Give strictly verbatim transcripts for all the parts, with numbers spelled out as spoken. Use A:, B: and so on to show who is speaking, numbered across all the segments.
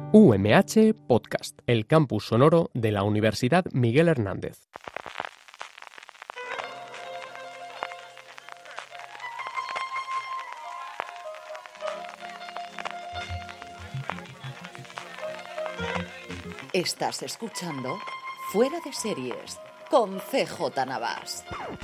A: U M H Podcast, el campus sonoro de la Universidad Miguel Hernández.
B: Estás escuchando Fuera de Series con C J Navas.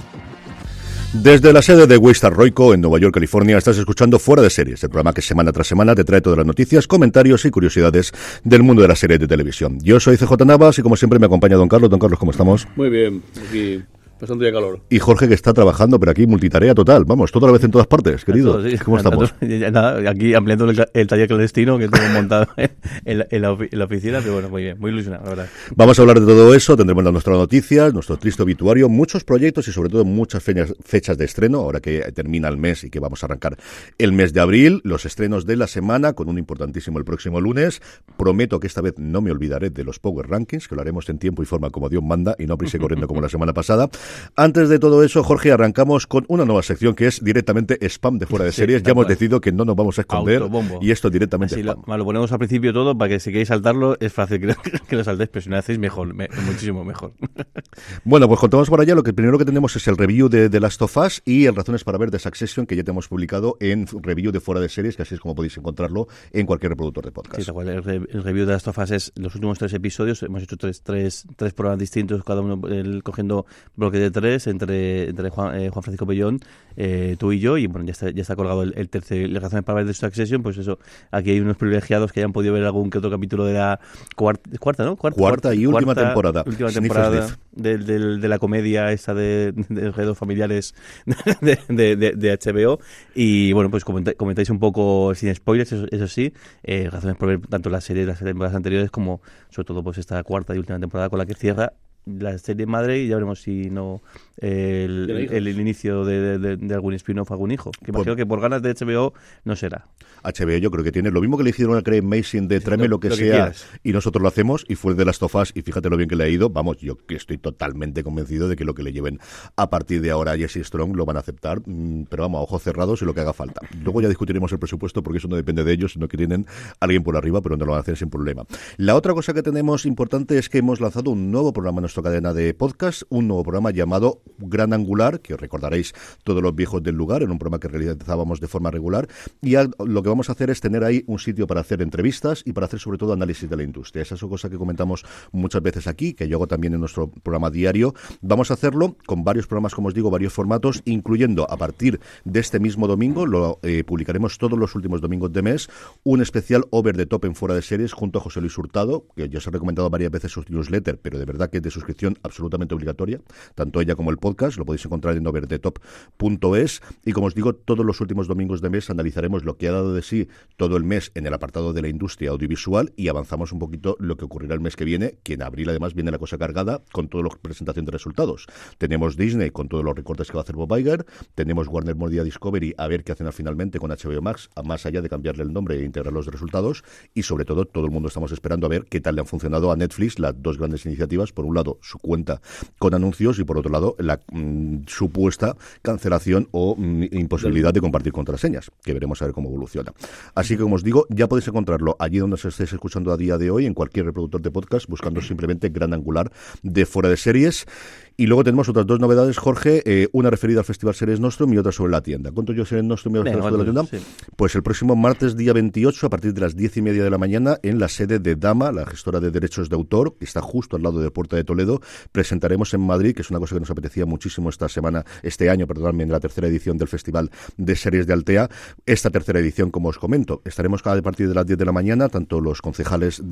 C: Desde la sede de Waystar Royco en Nueva York, California, estás escuchando Fuera de Series, el programa que semana tras semana te trae todas las noticias, comentarios y curiosidades del mundo de las series de televisión. Yo soy C J Navas y como siempre me acompaña Don Carlos. Don Carlos, ¿cómo estamos?
D: Muy bien, aquí bastante de calor.
C: Y Jorge, que está trabajando, pero aquí multitarea total. Vamos, toda la vez en todas partes, querido. Todo, sí. ¿Cómo estamos?
E: Nada, aquí ampliando el, el taller clandestino que tengo montado en, la, en, la, en la oficina, pero bueno, muy bien, muy ilusionado, la verdad.
C: Vamos a hablar de todo eso, tendremos nuestras noticias, nuestro triste obituario, muchos proyectos y sobre todo muchas fechas, fechas de estreno, ahora que termina el mes y que vamos a arrancar el mes de abril, los estrenos de la semana, con un importantísimo el próximo lunes. Prometo que esta vez no me olvidaré de los Power Rankings, que lo haremos en tiempo y forma como Dios manda y no prisa corriendo como la semana pasada. Antes de todo Todo eso, Jorge, arrancamos con una nueva sección que es directamente spam de Fuera de Series. Sí, ya hemos decidido que no nos vamos a esconder Autobombo. Y esto directamente
E: Así
C: spam.
E: Lo, lo ponemos al principio todo para que si queréis saltarlo es fácil que, que lo saltéis, pero si no hacéis mejor, me, muchísimo mejor.
C: Bueno, pues contamos por allá. Lo que primero que tenemos es el review de The Last of Us y el Razones para ver de Succession, que ya te hemos publicado en review de Fuera de Series, que así es como podéis encontrarlo en cualquier reproductor de podcast.
E: Sí, tal cual. El, el review de The Last of Us es los últimos tres episodios. Hemos hecho tres, tres, tres programas distintos, cada uno el, cogiendo bloque de tres entre, entre Juan, eh, Juan Francisco Bellón, eh, tú y yo, y bueno, ya está, ya está colgado el, el tercer, las razones para ver de Succession. Pues eso, aquí hay unos privilegiados que hayan podido ver algún que otro capítulo de la cuarta, cuarta ¿no?
C: Cuarta, cuarta y última cuarta, temporada.
E: Última temporada de, de, de la comedia esta de, de enredos familiares de, de, de, de H B O. Y bueno, pues comentáis, comentáis un poco sin spoilers, eso, eso sí, eh, razones por ver tanto la serie, las temporadas anteriores, como sobre todo pues esta cuarta y última temporada con la que cierra la serie madre, y ya veremos si no eh, el, el, el inicio de, de, de algún spin-off, algún hijo, que imagino por, que por ganas de H B O no será.
C: H B O yo creo que tiene lo mismo que le hicieron a Craig Mason de tráeme lo, lo que lo sea que y nosotros lo hacemos, y fue de las tofas, y fíjate lo bien que le ha ido. Vamos, yo que estoy totalmente convencido de que lo que le lleven a partir de ahora a Jesse Strong lo van a aceptar, pero vamos, a ojos cerrados y lo que haga falta. Luego ya discutiremos el presupuesto, porque eso no depende de ellos, sino que tienen a alguien por arriba, pero no lo van a hacer sin problema. La otra cosa que tenemos importante es que hemos lanzado un nuevo programa en nuestra cadena de podcast, un nuevo programa llamado Gran Angular, que os recordaréis todos los viejos del lugar, en un programa que realizábamos de forma regular, y a, lo que vamos a hacer es tener ahí un sitio para hacer entrevistas y para hacer sobre todo análisis de la industria. Esa es una cosa que comentamos muchas veces aquí, que yo hago también en nuestro programa diario. Vamos a hacerlo con varios programas, como os digo, varios formatos, incluyendo a partir de este mismo domingo, lo eh, publicaremos todos los últimos domingos de mes, un especial Over the Top en Fuera de Series junto a José Luis Hurtado, que ya os he recomendado varias veces su newsletter, pero de verdad que es de suscripción absolutamente obligatoria, tanto ella como el podcast, lo podéis encontrar en over the top punto es, y como os digo, todos los últimos domingos de mes analizaremos lo que ha dado de sí todo el mes en el apartado de la industria audiovisual y avanzamos un poquito lo que ocurrirá el mes que viene, que en abril además viene la cosa cargada con toda la presentación de resultados. Tenemos Disney con todos los recortes que va a hacer Bob Iger, tenemos Warner Media Discovery a ver qué hacen finalmente con H B O Max, a más allá de cambiarle el nombre e integrar los resultados, y sobre todo todo el mundo estamos esperando a ver qué tal le han funcionado a Netflix las dos grandes iniciativas, por un lado su cuenta con anuncios y por otro lado la mm, supuesta cancelación o mm, imposibilidad de compartir contraseñas, que veremos a ver cómo evoluciona. Así que como os digo, ya podéis encontrarlo allí donde os estéis escuchando a día de hoy, en cualquier reproductor de podcast, buscando simplemente Gran Angular de Fuera de Series. Y luego tenemos otras dos novedades, Jorge, eh, una referida al Festival Series Nostrum y otra sobre la tienda. ¿Cuánto yo Series Nostrum y otra sobre la tienda? Sí. Pues el próximo martes, día veintiocho, a partir de las diez y media de la mañana, en la sede de Dama, la gestora de derechos de autor, que está justo al lado de Puerta de Toledo, presentaremos en Madrid, que es una cosa que nos apetecía muchísimo esta semana, este año, perdóname, en la tercera edición del Festival de Series de Altea. Esta tercera edición, como os comento, estaremos cada partir de las diez de la mañana, tanto los concejales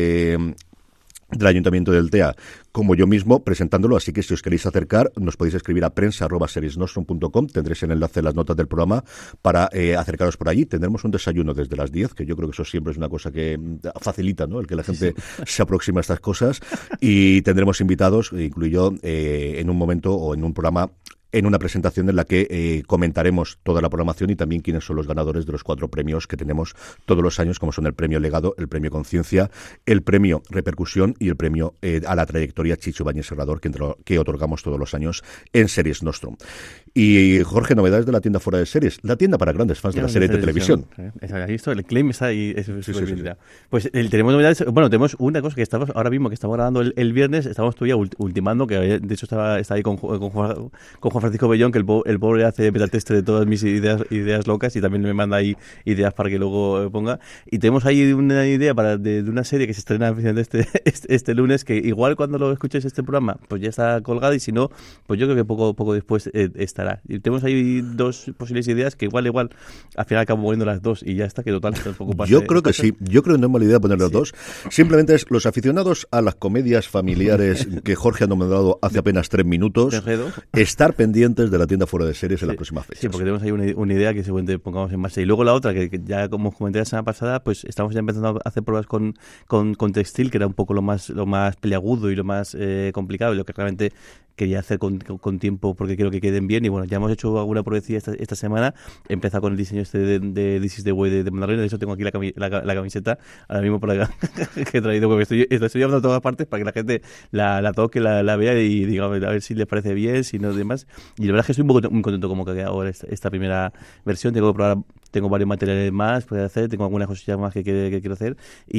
C: de del Ayuntamiento de Altea como yo mismo presentándolo, así que si os queréis acercar nos podéis escribir a prensa arroba series nostrum punto com, tendréis el enlace en las notas del programa para eh, acercaros por allí. Tendremos un desayuno desde las diez, que yo creo que eso siempre es una cosa que facilita, ¿no?, el que la gente sí. se aproxima a estas cosas, y tendremos invitados, incluyo eh, en un momento o en un programa en una presentación en la que eh, comentaremos toda la programación y también quiénes son los ganadores de los cuatro premios que tenemos todos los años, como son el premio Legado, el premio Conciencia, el premio Repercusión y el premio eh, a la trayectoria Chicho Ibáñez Serrador, que, entre, que otorgamos todos los años en Series Nostrum. Y Jorge, novedades de la tienda fuera de series, la tienda para grandes fans de las series de televisión.
E: ¿Has visto? El claim está ahí. Es
C: sí, sí, sí, sí.
E: Pues el, tenemos novedades. Bueno, tenemos una cosa que estamos ahora mismo, que estamos grabando el, el viernes, estamos todavía ultimando, que de hecho estaba, está ahí con, con, Juan, con Juan Francisco Bellón, que el, el pobre hace beta test de todas mis ideas ideas locas y también me manda ahí ideas para que luego ponga. Y tenemos ahí una idea para de, de una serie que se estrena este, este, este lunes, que igual cuando lo escuches este programa, pues ya está colgada, y si no, pues yo creo que poco poco después eh, estará. Y tenemos ahí dos posibles ideas que igual igual al final acabo poniendo las dos y ya está, que total tampoco pase.
C: Yo creo que sí, yo creo que no es mala idea poner las sí. dos. Simplemente es los aficionados a las comedias familiares que Jorge ha nombrado hace apenas tres minutos, estar pendientes de la tienda fuera de series en sí. las próximas fechas.
E: Sí, porque tenemos ahí una, una idea que seguramente pongamos en marcha. Y luego la otra, que, que ya como comenté la semana pasada, pues estamos ya empezando a hacer pruebas con, con, con textil, que era un poco lo más lo más peliagudo y lo más eh, complicado, y lo que realmente quería hacer con, con, con tiempo, porque quiero que queden bien. Y bueno, ya hemos hecho alguna pruebecilla esta, esta semana. He empezado con el diseño este de, de This is the Way de, de Mandalorian. De hecho tengo aquí la, cami, la, la camiseta ahora mismo por acá que he traído, porque estoy, estoy llevando a todas partes para que la gente la, la toque, la, la vea y diga a ver, a ver si les parece bien, si no, demás. Y la verdad es que estoy un poco muy contento como que ha quedado ahora esta, esta primera versión. Tengo que probar, tengo varios materiales más para hacer, tengo algunas cosillas más que, que, que quiero hacer,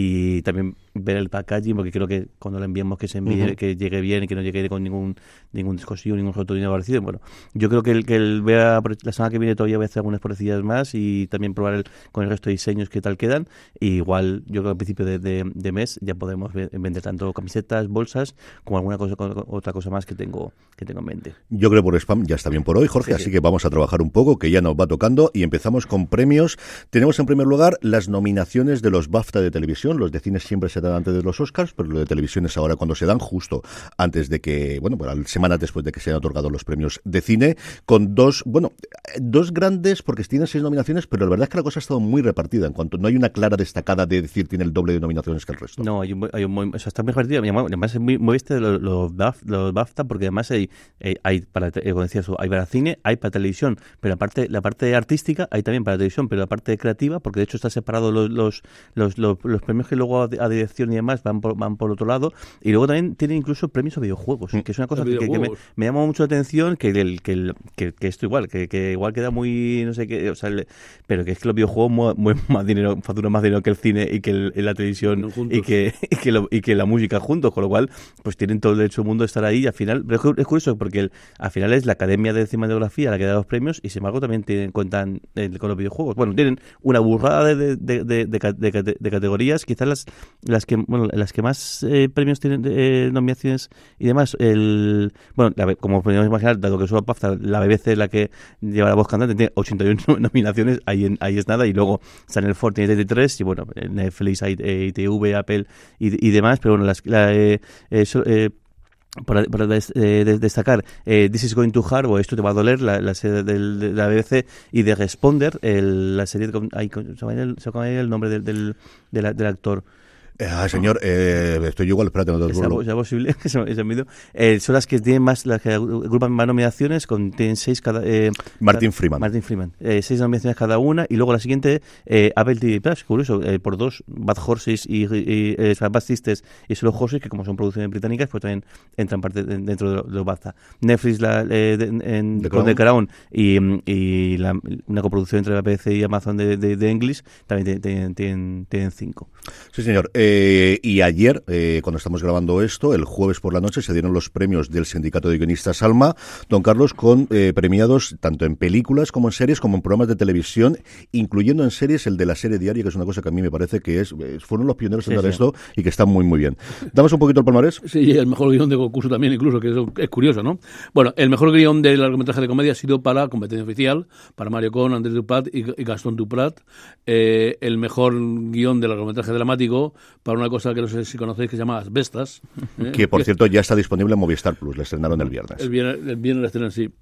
E: y también ver el packaging, porque creo que cuando lo enviamos que se envíe, uh-huh. que llegue bien y que no llegue con ningún ningún descosillo, ningún roto ni nada parecido. Bueno, yo creo que el que el vea la semana que viene todavía voy a hacer algunas pruebecillas más y también probar el, con el resto de diseños qué tal quedan. Y igual yo creo que al principio de, de, de mes ya podemos vender tanto camisetas, bolsas, como alguna cosa otra cosa más que tengo que tengo en mente.
C: Yo creo que por spam ya está bien por hoy, Jorge, sí, así sí. que vamos a trabajar un poco, que ya nos va tocando, y empezamos con premios. Tenemos en primer lugar las nominaciones de los BAFTA de televisión. Los de cine siempre se dan antes de los Oscars, pero lo de televisión es ahora cuando se dan, justo antes de que, bueno, bueno, semanas después de que se hayan otorgado los premios de cine, con dos, bueno, dos grandes, porque tienen seis nominaciones, pero la verdad es que la cosa ha estado muy repartida, en cuanto no hay una clara destacada de decir tiene el doble de nominaciones que el resto.
E: No, hay un, hay un, o sea, está muy repartida, además es muy, muy este los, los, los BAFTA, porque además hay, hay, hay para, eh, como decía, hay para cine, hay para televisión, pero aparte, la parte artística hay también para televisión, pero la parte creativa, porque de hecho está separado los los, los, los, los premios que luego a, a dirección y demás van por, van por otro lado, y luego también tienen incluso premios a videojuegos, mm. que es una cosa que, que me, me llama mucho la atención, que el que, el, que, que esto igual, que, que igual queda muy, no sé qué, o sea, el, pero que es que los videojuegos mueven más dinero, facturan más dinero que el cine y que el, la televisión no y que y que, lo, y que la música juntos, con lo cual pues tienen todo el derecho del mundo de estar ahí, y al final, pero es curioso porque el, al final es la Academia de Cinematografía la que da los premios, y sin embargo también tienen cuentan el, con los videojuegos. Bueno, tienen una burrada de, de, de, de, de, de, de categorías, quizás las las que bueno las que más eh, premios tienen, eh, nominaciones y demás. El bueno, la, como podemos imaginar, dado que solo BAFTA, la B B C es la que lleva la voz cantante, tiene ochenta y uno nominaciones, ahí, en, ahí es nada, y luego está en el Ford, tiene treinta y tres, y bueno, Netflix, I T V, Apple y, y demás, pero bueno, las, la, eh, eh, so, eh, para, para des, eh, des, destacar eh, This is Going to Hard, o Esto te va a doler, la, la serie del, de la B B C, y de Responder, el, la serie de, ay, se me ha el, el nombre del, del, del, del actor.
C: Ah, señor, eh, estoy yo igual, espérate, no te
E: ¿Es, ¿Es posible que se, se me olvidó? Eh, son las que tienen más, las que agrupan más nominaciones, con, tienen seis cada... Eh,
C: Martin Freeman.
E: Martin Freeman. Eh, seis nominaciones cada una, y luego la siguiente, eh, Apple T V Plus, curioso, eh, por dos, Bad Horses y, y, y eh, Bad Sisters y Solo Horses, que como son producciones británicas, pues también entran parte de, dentro de los lo BAFTA. Netflix la, eh, de, en, The con The Crown, y, y la, una coproducción entre la B B C y Amazon de, de, de English, también tienen, tienen, tienen cinco.
C: Sí, señor. Eh, Eh, y ayer, eh, cuando estamos grabando esto, el jueves por la noche, se dieron los premios del Sindicato de Guionistas Alma, don Carlos, con eh, premiados tanto en películas como en series, como en programas de televisión, incluyendo en series el de la serie diaria, que es una cosa que a mí me parece que es, eh, fueron los pioneros en sí, dar sí. esto, y que está muy, muy bien. ¿Damos un poquito el palmarés?
D: Sí, el mejor guión de concurso también, incluso, que eso es curioso, ¿no? Bueno, el mejor guión del largometraje de comedia ha sido para Competencia Oficial, para Mario Con, Andrés Duprat y, y Gastón Duprat. Eh, el mejor guión del largometraje dramático para una cosa que no sé si conocéis, que se llama Asbestas. ¿eh?
C: Que, por cierto, ya está disponible en Movistar Plus, la estrenaron el viernes.
D: El viernes, el viernes la estrenan, sí.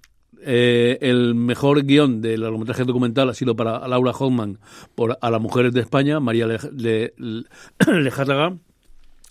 D: Eh, el mejor guión del largometraje documental ha sido para Laura Hoffman por A las mujeres de España, María Lejárraga.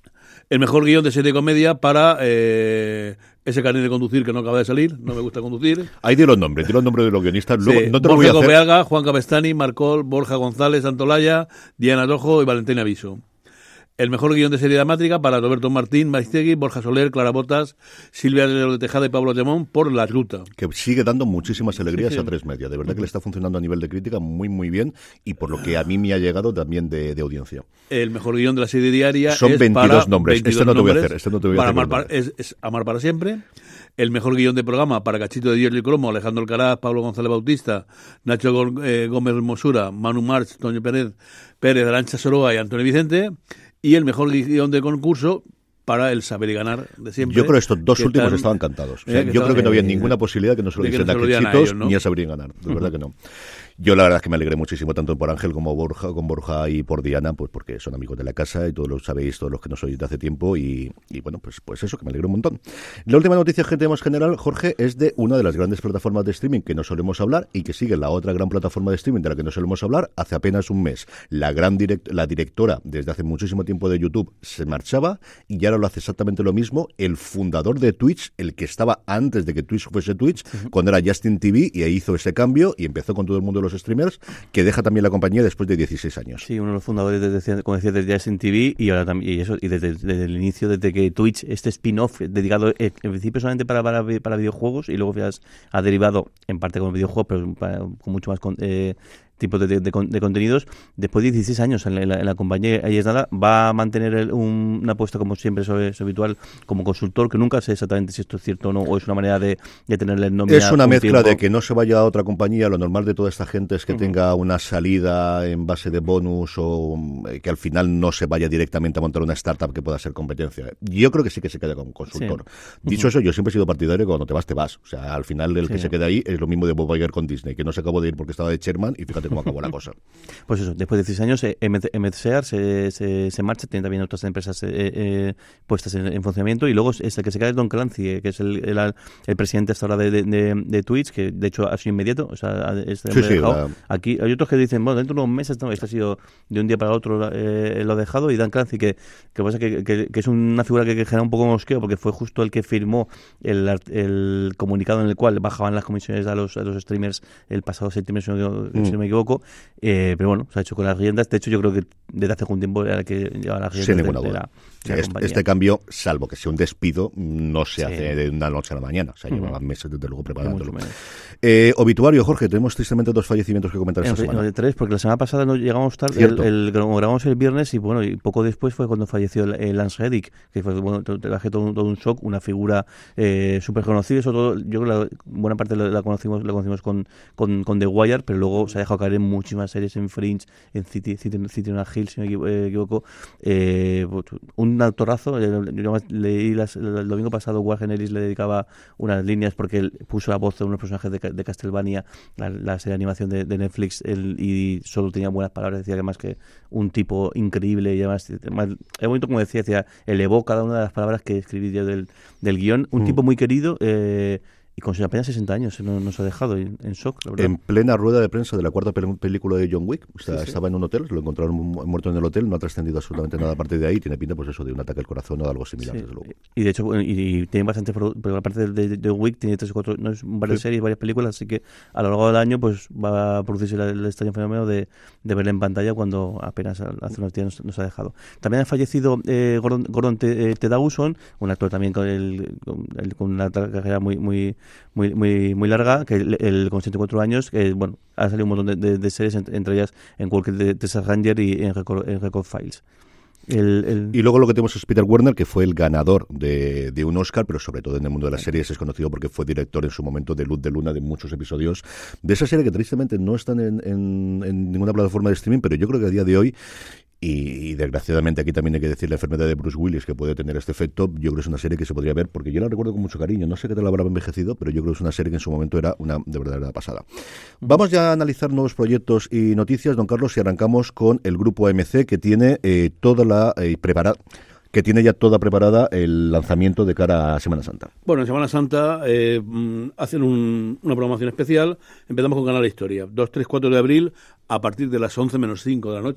D: El mejor guión de serie de comedia para eh, ese carnet de conducir que no acaba de salir, no me gusta conducir.
C: Ahí di los nombres, di los nombres de los guionistas. Luego,
D: Sí,
C: no te lo
D: Borja
C: voy a hacer.
D: Copeaga, Juan Capestani, Marcol, Borja González, Santolaya, Diana Rojo y Valentina Viso. El mejor guión de serie dramática para Roberto Martín, Maristegui, Borja Soler, Clara Botas, Silvia de Tejada y Pablo Llemón por La Ruta.
C: Que sigue dando muchísimas alegrías
D: Sí, sí.
C: a tres media. De verdad que le está funcionando a nivel de crítica muy, muy bien y por lo que a mí me ha llegado también de, de audiencia.
D: El mejor guión de la serie diaria
C: Son
D: es
C: veintidós
D: para
C: nombres.
D: veintidós
C: Este no te voy a
D: nombres
C: hacer, este no te voy a
D: para
C: hacer
D: Amar
C: los
D: para- es, es Amar para siempre. El mejor guión de programa para Cachito de Hierro y Cromo, Alejandro Alcaraz, Pablo González Bautista, Nacho Gor- eh, Gómez Mosura, Manu March, Toño Pérez, Pérez, Arancha Soroa y Antonio Vicente. Y el mejor guión de concurso para El Saber y Ganar de siempre.
C: Yo creo que estos dos
D: que
C: últimos
D: están-
C: estaban cantados. O
D: eh,
C: sea,
D: que
C: yo creo que no había
D: estaban-
C: ninguna posibilidad que no se lo
D: de que no
C: dicen
D: se lo
C: a
D: dieran a
C: Quechitos
D: ellos, ¿no?
C: ni a Sabrín ganar. De verdad que no. Yo la verdad es que me alegré muchísimo tanto por Ángel como Borja, con Borja y por Diana, pues porque son amigos de la casa y todos lo sabéis, todos los que no sois de hace tiempo y, y bueno, pues pues eso, que me alegro un montón. La última noticia que tenemos general, Jorge, es de una de las grandes plataformas de streaming que no solemos hablar y que sigue la otra gran plataforma de streaming de la que no solemos hablar hace apenas un mes. La gran direct, la directora desde hace muchísimo tiempo de YouTube se marchaba y ya ahora lo hace exactamente lo mismo el fundador de Twitch, el que estaba antes de que Twitch fuese Twitch, uh-huh. cuando era Justin T V y ahí hizo ese cambio y empezó con todo el mundo de los streamers, que deja también la compañía después de dieciséis años.
E: Sí, uno de los fundadores, desde, como decía, desde Justin T V y ahora también, y eso, y desde, desde el inicio, desde que Twitch, este spin-off dedicado eh, en principio solamente para, para, para videojuegos y luego has, ha derivado en parte con videojuegos, pero para, con mucho más con, eh, tipos de, de, de, de contenidos, después de dieciséis años en la, en la, en la compañía, ahí es nada, va a mantener el, un, una apuesta, como siempre es, es habitual, como consultor, que nunca sé exactamente si esto es cierto o no, o es una manera de, de tenerle el nombre.
C: Es una
E: un
C: mezcla
E: tiempo.
C: de que no se vaya a otra compañía, lo normal de toda esta gente es que uh-huh. tenga una salida en base de bonus o que al final no se vaya directamente a montar una startup que pueda ser competencia. Yo creo que sí que se queda como consultor. Sí. Dicho uh-huh. eso, yo siempre he sido partidario que cuando te vas, te vas. O sea, al final el sí. que se queda ahí es lo mismo de Bob Iger con Disney, que no se acabó de ir porque estaba de chairman y fíjate cómo acabó la cosa.
E: Pues eso, después de dieciséis años, eh, M C R se, se, se marcha, tiene también otras empresas eh, eh, puestas en, en funcionamiento, y luego es el que se queda es Don Clancy, eh, que es el, el, el presidente hasta ahora de, de, de, de Twitch, que de hecho ha sido inmediato, o sea, este
C: sí, sí,
E: dejado.
C: La...
E: Aquí hay otros que dicen, bueno, dentro de unos meses, no, esto ha sido de un día para otro eh, lo ha dejado, y Dan Clancy, que, que pasa que, que, que es una figura que, que genera un poco mosqueo, porque fue justo el que firmó el, el comunicado en el cual bajaban las comisiones a los, a los streamers el pasado septiembre, si no, mm. si no me equivoco, eh, pero bueno, se ha hecho con las riendas. De hecho, yo creo que desde hace algún tiempo era el que llevaba las riendas
C: Sin
E: de,
C: ninguna
E: de
C: duda.
E: la,
C: de
E: la
C: este, este cambio, salvo que sea un despido, no se
E: sí.
C: hace de una noche a la mañana. O sea,
E: uh-huh.
C: llevaban meses desde luego preparándolo. Eh, obituario, Jorge, tenemos tristemente dos fallecimientos que comentar esta
E: en,
C: semana.
E: No, tres, porque la semana pasada no llegamos tarde, el, el, grabamos el viernes y bueno, y poco después fue cuando falleció el, el Lance Reddick, que fue, bueno, traje todo, todo un shock, una figura eh, súper conocida, sobre todo, yo creo que la, buena parte la, la conocimos la conocimos con, con, con The Wire, pero luego se ha dejado caer en muchísimas series, en Fringe, en City, City, City on a Hill, si no me equivoco, eh, un actorazo. Yo leí las, el domingo pasado Warren Ellis le dedicaba unas líneas porque él puso la voz de unos personajes de, de Castlevania, la, la serie de animación de, de Netflix, él, y solo tenía buenas palabras, decía que más que un tipo increíble, y además, además es bonito, como decía, decía, elevó cada una de las palabras que escribí yo del, del guión, un mm. tipo muy querido, eh, y con apenas sesenta años no, nos ha dejado en, en shock, la verdad.
C: En plena rueda de prensa de la cuarta pel- película de John Wick, o sea, sí, sí. estaba en un hotel, lo encontraron muerto en el hotel, no ha trascendido absolutamente nada aparte de ahí, tiene pinta pues eso de un ataque al corazón o algo similar, sí. desde luego. Y
E: de hecho, y, y tiene bastante, pero aparte de, de, de John Wick, tiene tres o cuatro, no es varias sí. series, varias películas, así que a lo largo del año pues va a producirse el, el extraño fenómeno de, de verla en pantalla cuando apenas hace unos días nos, nos ha dejado. También ha fallecido eh, Gordon, Gordon T. T. Dawson, un actor también con, el, con, el, con una carrera muy, muy, muy, muy muy larga, que el, el, con ciento cuatro años, que bueno, ha salido un montón de, de, de series, entre, entre ellas en Walker de Texas Ranger y en Record, en Record Files. El, el...
C: Y luego lo que tenemos es Peter Werner, que fue el ganador de, de un Oscar, pero sobre todo en el mundo de las series es conocido porque fue director en su momento de Luz de Luna, de muchos episodios de esa serie que tristemente no están en, en, en ninguna plataforma de streaming, pero yo creo que a día de hoy, Y, y desgraciadamente aquí también hay que decir la enfermedad de Bruce Willis que puede tener este efecto. Yo creo que es una serie que se podría ver porque yo la recuerdo con mucho cariño, no sé qué tal habrá envejecido, pero yo creo que es una serie que en su momento era una de verdadera pasada. Vamos ya a analizar nuevos proyectos y noticias, don Carlos, y arrancamos con el grupo A M C, que tiene eh, toda la eh, preparada que tiene ya toda preparada el lanzamiento de cara a Semana Santa.
D: Bueno, en Semana Santa eh, hacen un, una programación especial. Empezamos con Canal Historia, dos, tres, cuatro de abril, a partir de las once menos cinco de la noche,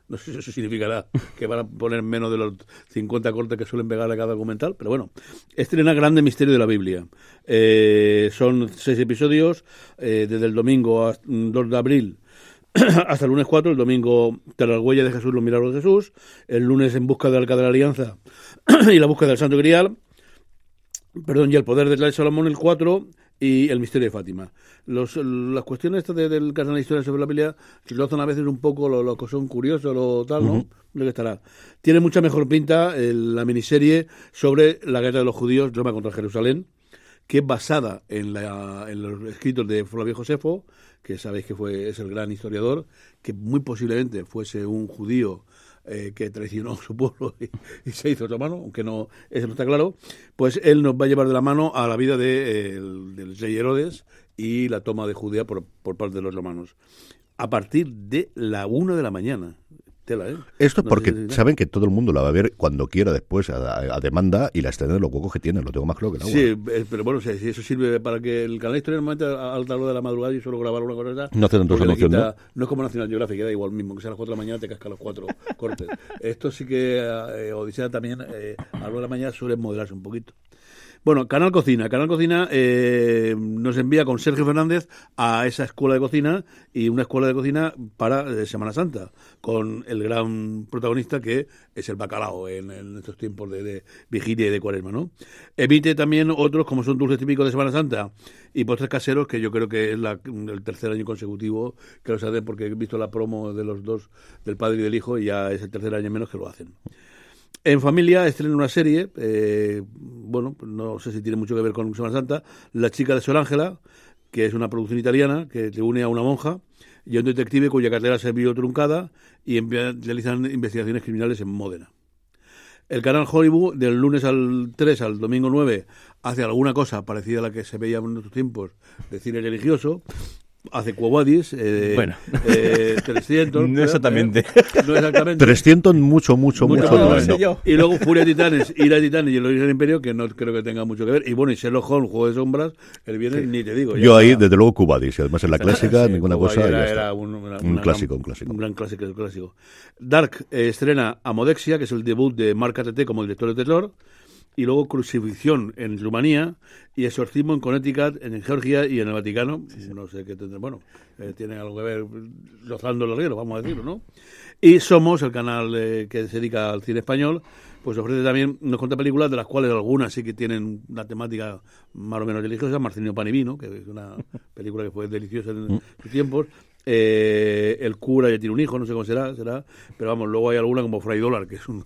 D: No sé si eso significará que van a poner menos de los cincuenta cortes que suelen pegar a cada documental, pero bueno. Estrena Grande Misterio de la Biblia. Eh, son seis episodios, eh, desde el domingo a dos de abril hasta el lunes cuatro, el domingo Tras las huellas de Jesús, los milagros de Jesús, el lunes En busca del Arca de la Alianza y la búsqueda del Santo Grial, perdón, y el poder del rey Salomón el cuatro y el misterio de Fátima. Los, las cuestiones estas de, del canal de historia sobre la Biblia se lo hacen a veces un poco lo, lo que son curiosos, lo tal, ¿no? Uh-huh. Lo que estará. Tiene mucha mejor pinta el, la miniserie sobre la guerra de los judíos, Roma contra Jerusalén, que es basada en, la, en los escritos de Flavio Josefo, que sabéis que fue es el gran historiador, que muy posiblemente fuese un judío eh, que traicionó a su pueblo y, y se hizo otomano, aunque no eso no está claro. Pues él nos va a llevar de la mano a la vida de, eh, del rey Herodes y la toma de Judea por, por parte de los romanos. A partir de la una de la mañana. Tela, ¿eh?
C: Esto es
D: no
C: porque
D: sé si
C: saben que todo el mundo la va a ver cuando quiera después a, a demanda y la estrena de los huecos que tiene, lo tengo más claro que el agua.
D: Sí, pero bueno, si eso sirve para que el canal de historia normalmente a alta hora de la madrugada y suelo grabar una cosa.
C: No hace tantos anuncios, ¿no?
D: No es como National Geographic, queda igual mismo, que sea a las cuatro de la mañana te casca los cuatro cortes. Esto sí que eh, Odisea también eh, a las nueve de la mañana suele moderarse un poquito. Bueno, Canal Cocina. Canal Cocina eh, nos envía con Sergio Fernández a esa escuela de cocina y una escuela de cocina para eh, Semana Santa, con el gran protagonista que es el bacalao en, en estos tiempos de, de vigilia y de cuaresma, ¿no? Emite también otros, como son dulces típicos de Semana Santa y postres caseros, que yo creo que es la, el tercer año consecutivo que los hacen, porque he visto la promo de los dos, del padre y del hijo, y ya es el tercer año menos que lo hacen. En Familia estrena una serie, eh, bueno, no sé si tiene mucho que ver con Semana Santa, La chica de Sor Ángela, que es una producción italiana que se une a una monja y a un detective cuya cartera se vio truncada y envía, realizan investigaciones criminales en Módena. El canal Hollywood, del lunes al tres al domingo nueve, hace alguna cosa parecida a la que se veía en otros tiempos de cine religioso. Hace Cuobadis, eh,
E: bueno.
D: eh, trescientos.
E: No exactamente.
D: Eh, no exactamente.
C: trescientos, mucho, mucho, mucho. mucho
D: no,
C: no,
D: no. Yo. Y luego Furia de Titanes, Ira de Titanes y el origen del Imperio, que no creo que tenga mucho que ver. Y bueno, y Sherlock Holmes, Juego de Sombras, el viernes, sí. Ni te digo.
C: Yo ahí, desde luego, Cuobadis. Y además en la clásica, sí, ninguna cosa.
D: Era, era un, una,
C: un
D: una
C: clásico,
D: gran,
C: un clásico.
D: Un gran clásico, un clásico. Dark eh, estrena Amodexia, que es el debut de Marc Catete como director de terror. Y luego Crucifixión en Rumanía y Exorcismo en Connecticut, en Georgia y en el Vaticano. Sí, sí. No sé qué tendrá. Bueno, eh, tiene algo que ver rozando los rielos, vamos a decirlo, ¿no? Y Somos, el canal eh, que se dedica al cine español, pues ofrece también unos cuantas películas, de las cuales algunas sí que tienen una temática más o menos religiosa. Marcelino Pan y Vino, que es una película que fue deliciosa en sus tiempos. Eh, el cura ya tiene un hijo, no sé cómo será, será, pero vamos, luego hay alguna como Fray Dólar, que es un,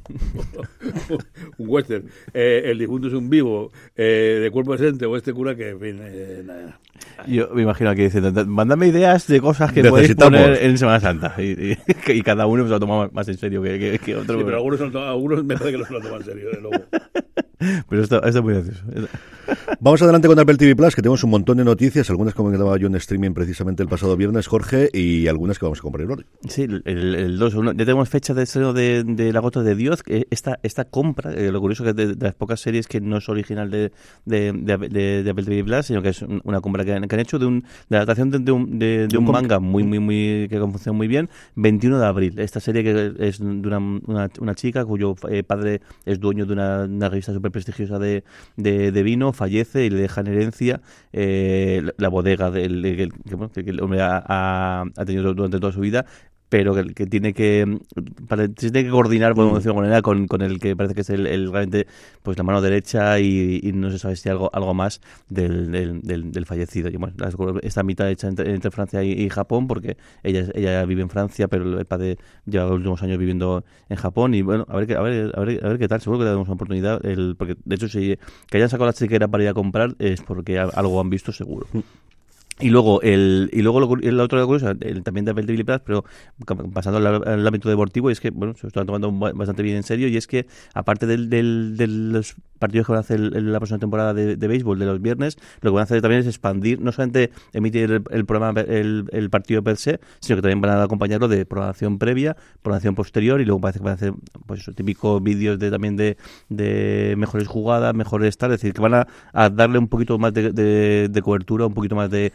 D: un western. Eh, el difunto es un vivo, eh, de cuerpo presente, o este cura que, en fin, eh, nada.
E: Yo me imagino que dice, mándame ideas de cosas que podéis poner en Semana Santa. Y, y, y cada uno se lo toma más en serio que, que, que otro.
D: Sí, pero algunos, algunos me parece que no se lo toman en serio, de luego.
E: Pero esto, esto es muy gracioso.
C: Vamos adelante con Apple T V Plus, que tenemos un montón de noticias, algunas como comentaba yo en streaming precisamente el pasado viernes, Jorge, y algunas que vamos a comprar hoy.
E: Sí, el dos. Ya tenemos fecha de estreno de, de La Gota de Dios. Esta, esta compra, eh, lo curioso que es de, de las pocas series que no es original de, de, de, de, de Apple T V Plus, sino que es una compra que han, que han hecho de, un, de la adaptación de, de un, de, de un manga muy, muy, muy que funciona muy bien. veintiuno de abril. Esta serie que es de una, una, una chica cuyo eh, padre es dueño de una, una revista súper prestigiosa de, de, de vino, fallece y le deja en herencia eh, la, la bodega del, del, del, que, bueno, que el hombre ha, ha, ha tenido durante toda su vida, pero que, que tiene que para, tiene que coordinar, podemos decirlo con, con, con el que parece que es el, el realmente pues la mano derecha y, y no se sabe si algo algo más del, del, del, del fallecido. Y bueno, esta mitad hecha entre, entre Francia y, y Japón, porque ella ella vive en Francia, pero el padre lleva los últimos años viviendo en Japón. Y bueno, a ver qué a ver a ver, a ver qué tal. Seguro que le damos una oportunidad, el, porque de hecho si que hayan sacado la chequera para ir a comprar es porque algo han visto seguro. Y luego el y luego lo, el otro curioso, el, también de Apple T V Plus, pero pasando al, al ámbito deportivo, y es que bueno, se lo están tomando bastante bien en serio, y es que aparte del, del, de los partidos que van a hacer el, la próxima temporada de, de béisbol de los viernes, lo que van a hacer también es expandir, no solamente emitir el, el programa el, el partido per se, sino que también van a acompañarlo de programación previa, programación posterior, y luego parece que van a hacer pues típicos vídeos de también de, de mejores jugadas, mejores tal, es decir, que van a, a darle un poquito más de, de, de cobertura, un poquito más de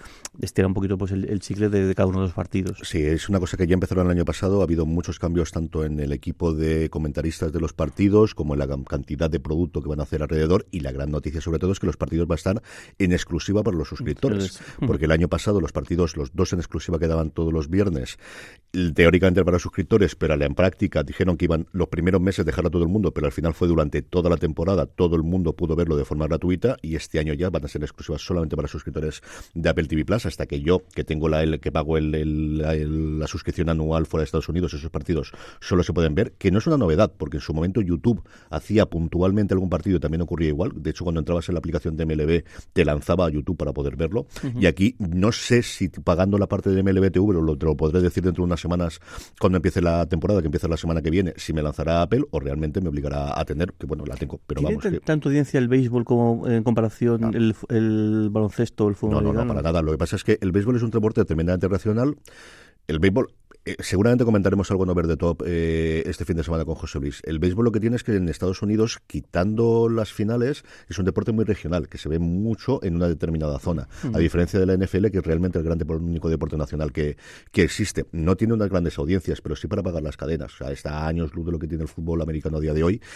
E: estirar un poquito pues el, el chicle de, de cada uno de los partidos.
C: Sí, es una cosa que ya empezaron el año pasado. Ha habido muchos cambios tanto en el equipo de comentaristas de los partidos como en la cantidad de producto que van a hacer alrededor, y la gran noticia sobre todo es que los partidos van a estar en exclusiva para los suscriptores, porque el año pasado los partidos, los dos en exclusiva quedaban todos los viernes, teóricamente para los suscriptores, pero en práctica dijeron que iban los primeros meses dejarlo a todo el mundo, pero al final fue durante toda la temporada, todo el mundo pudo verlo de forma gratuita, y este año ya van a ser exclusivas solamente para suscriptores de Apple T V Plus, hasta que yo, que tengo la el, que pago el, el, la, el, la suscripción anual fuera de Estados Unidos, esos partidos solo se pueden ver, que no es una novedad, porque en su momento YouTube hacía puntualmente algún partido y también ocurría igual. De hecho, cuando entrabas en la aplicación de M L B te lanzaba a YouTube para poder verlo, uh-huh. y aquí no sé si pagando la parte de M L B T V, lo, te lo podré decir dentro de unas semanas cuando empiece la temporada, que empieza la semana que viene, si me lanzará a Apple o realmente me obligará a tener, que bueno, la tengo, pero
E: ¿Tiene
C: vamos.
E: ¿Tiene
C: que...
E: tanta audiencia el béisbol como en comparación no. el, el baloncesto, el fútbol
C: No, no,
E: americano?
C: no, para nada. Lo que pasa es que el béisbol es un deporte tremendamente racional. El béisbol, eh, seguramente comentaremos algo en Over the Top eh, este fin de semana con José Luis. El béisbol lo que tiene es que en Estados Unidos, quitando las finales, es un deporte muy regional, que se ve mucho en una determinada zona. Uh-huh. A diferencia de la N F L, que es realmente el gran deporte, el único deporte nacional que, que existe. No tiene unas grandes audiencias, pero sí para pagar las cadenas. O sea, está a años luz de lo que tiene el fútbol americano a día de hoy.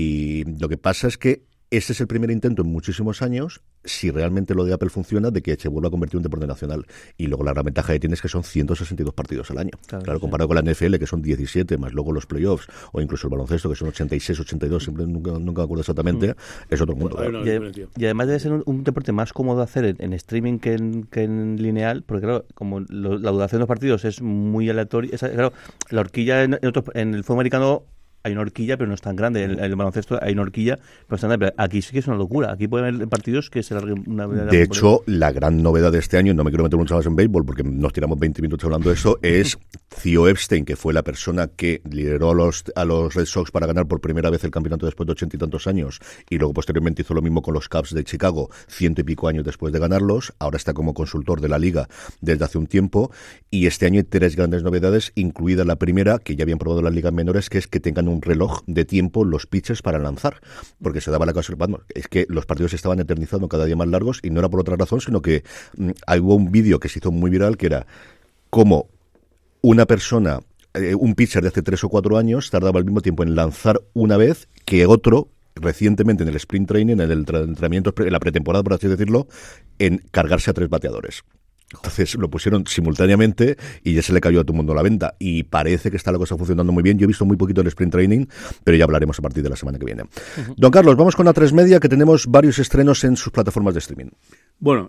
C: Y lo que pasa es que este es el primer intento en muchísimos años, si realmente lo de Apple funciona, de que se vuelva a convertir en un deporte nacional. Y luego la gran ventaja que tiene es que son ciento sesenta y dos partidos al año. Claro, claro sí. Comparado con la N F L, que son diecisiete, más luego los playoffs, o incluso el baloncesto, que son ochenta y seis, ochenta y dos, siempre nunca, nunca me acuerdo exactamente, mm. es otro mundo.
E: Claro. Y, y además debe ser un, un deporte más cómodo de hacer en, en streaming que en, que en lineal, porque claro, como lo, la duración de los partidos es muy aleatoria, es, claro, la horquilla en, en, otro, en el fútbol americano hay una horquilla, pero no es tan grande. En el, el baloncesto hay una horquilla, pero, tan, pero aquí sí que es una locura. Aquí puede haber partidos que se larguen una... una
C: de hecho, la gran novedad de este año, no me quiero meter mucho más en béisbol porque nos tiramos veinte minutos hablando de eso, es Theo Epstein, que fue la persona que lideró a los, a los Red Sox para ganar por primera vez el campeonato después de ochenta y tantos años, y luego posteriormente hizo lo mismo con los Cubs de Chicago, ciento y pico años después de ganarlos. Ahora está como consultor de la liga desde hace un tiempo, y este año hay tres grandes novedades, incluida la primera, que ya habían probado las ligas menores, que es que tengan un reloj de tiempo los pitchers para lanzar, porque se daba la cosa, bueno, es que los partidos se estaban eternizando cada día más largos, y no era por otra razón, sino que mmm, hubo un vídeo que se hizo muy viral, que era como una persona, eh, un pitcher de hace tres o cuatro años tardaba el mismo tiempo en lanzar una vez que otro recientemente en el sprint training, en el entrenamiento, en la pretemporada, por así decirlo, en cargarse a tres bateadores. Entonces lo pusieron simultáneamente y ya se le cayó a todo el mundo la venta, y parece que está la cosa funcionando muy bien. Yo he visto muy poquito el sprint training, pero ya hablaremos a partir de la semana que viene. Uh-huh. Don Carlos, vamos con A tres Media, que tenemos varios estrenos en sus plataformas de streaming.
D: Bueno,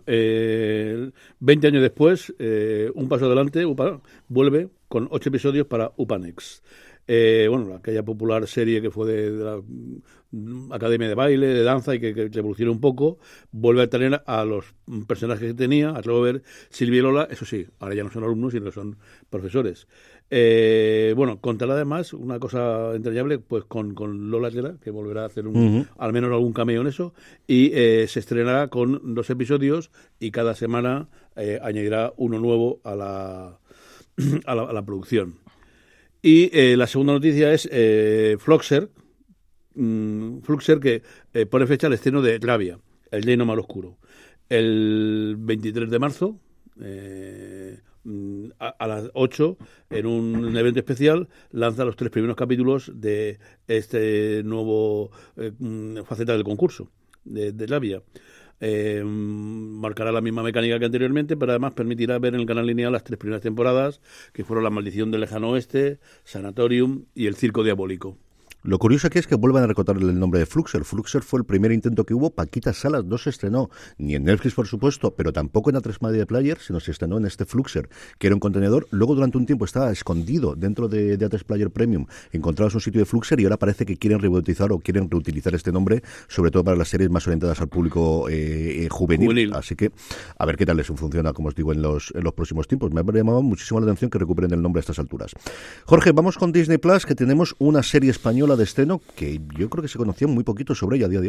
D: eh, veinte años después, eh, un paso adelante, UPA vuelve con ocho episodios para UPANext. Eh, bueno, aquella popular serie que fue de, de la Academia de Baile, de Danza, y que, que evolucionó un poco, vuelve a tener a los personajes que tenía, a Clover, Silvia y Lola. Eso sí, ahora ya no son alumnos, sino que son profesores. Eh, bueno, contará además una cosa entrañable, pues con, con Lola Tela, que volverá a hacer un, uh-huh. al menos algún cameo en eso, y eh, se estrenará con dos episodios, y cada semana eh, añadirá uno nuevo a la, a la, a la producción. Y eh, la segunda noticia es eh, Fluxer, mmm, Fluxer que eh, pone fecha al estreno de Travia, el reino mal oscuro, el veintitrés de marzo, eh, a, a las ocho, en un evento especial, lanza los tres primeros capítulos de este nuevo eh, faceta del concurso de, de Travia. Eh, marcará la misma mecánica que anteriormente, pero además permitirá ver en el canal lineal las tres primeras temporadas, que fueron La Maldición del Lejano Oeste, Sanatorium y El Circo Diabólico.
C: Lo curioso aquí es que vuelvan a recordarle el nombre de Fluxer. Fluxer fue el primer intento que hubo. Paquita Salas no se estrenó ni en Netflix, por supuesto, pero tampoco en A tres Media Player, sino se estrenó en este Fluxer, que era un contenedor. Luego, durante un tiempo, estaba escondido dentro de, de A tres Player Premium. Encontrabas un sitio de Fluxer, y ahora parece que quieren rebautizar o quieren reutilizar este nombre, sobre todo para las series más orientadas al público eh, eh, juvenil. juvenil. Así que, a ver qué tal les funciona, como os digo, en los, en los próximos tiempos. Me ha llamado muchísimo la atención que recuperen el nombre a estas alturas. Jorge, vamos con Disney Plus, que tenemos una serie española de estreno que yo creo que se conocía muy poquito sobre ella a día de hoy.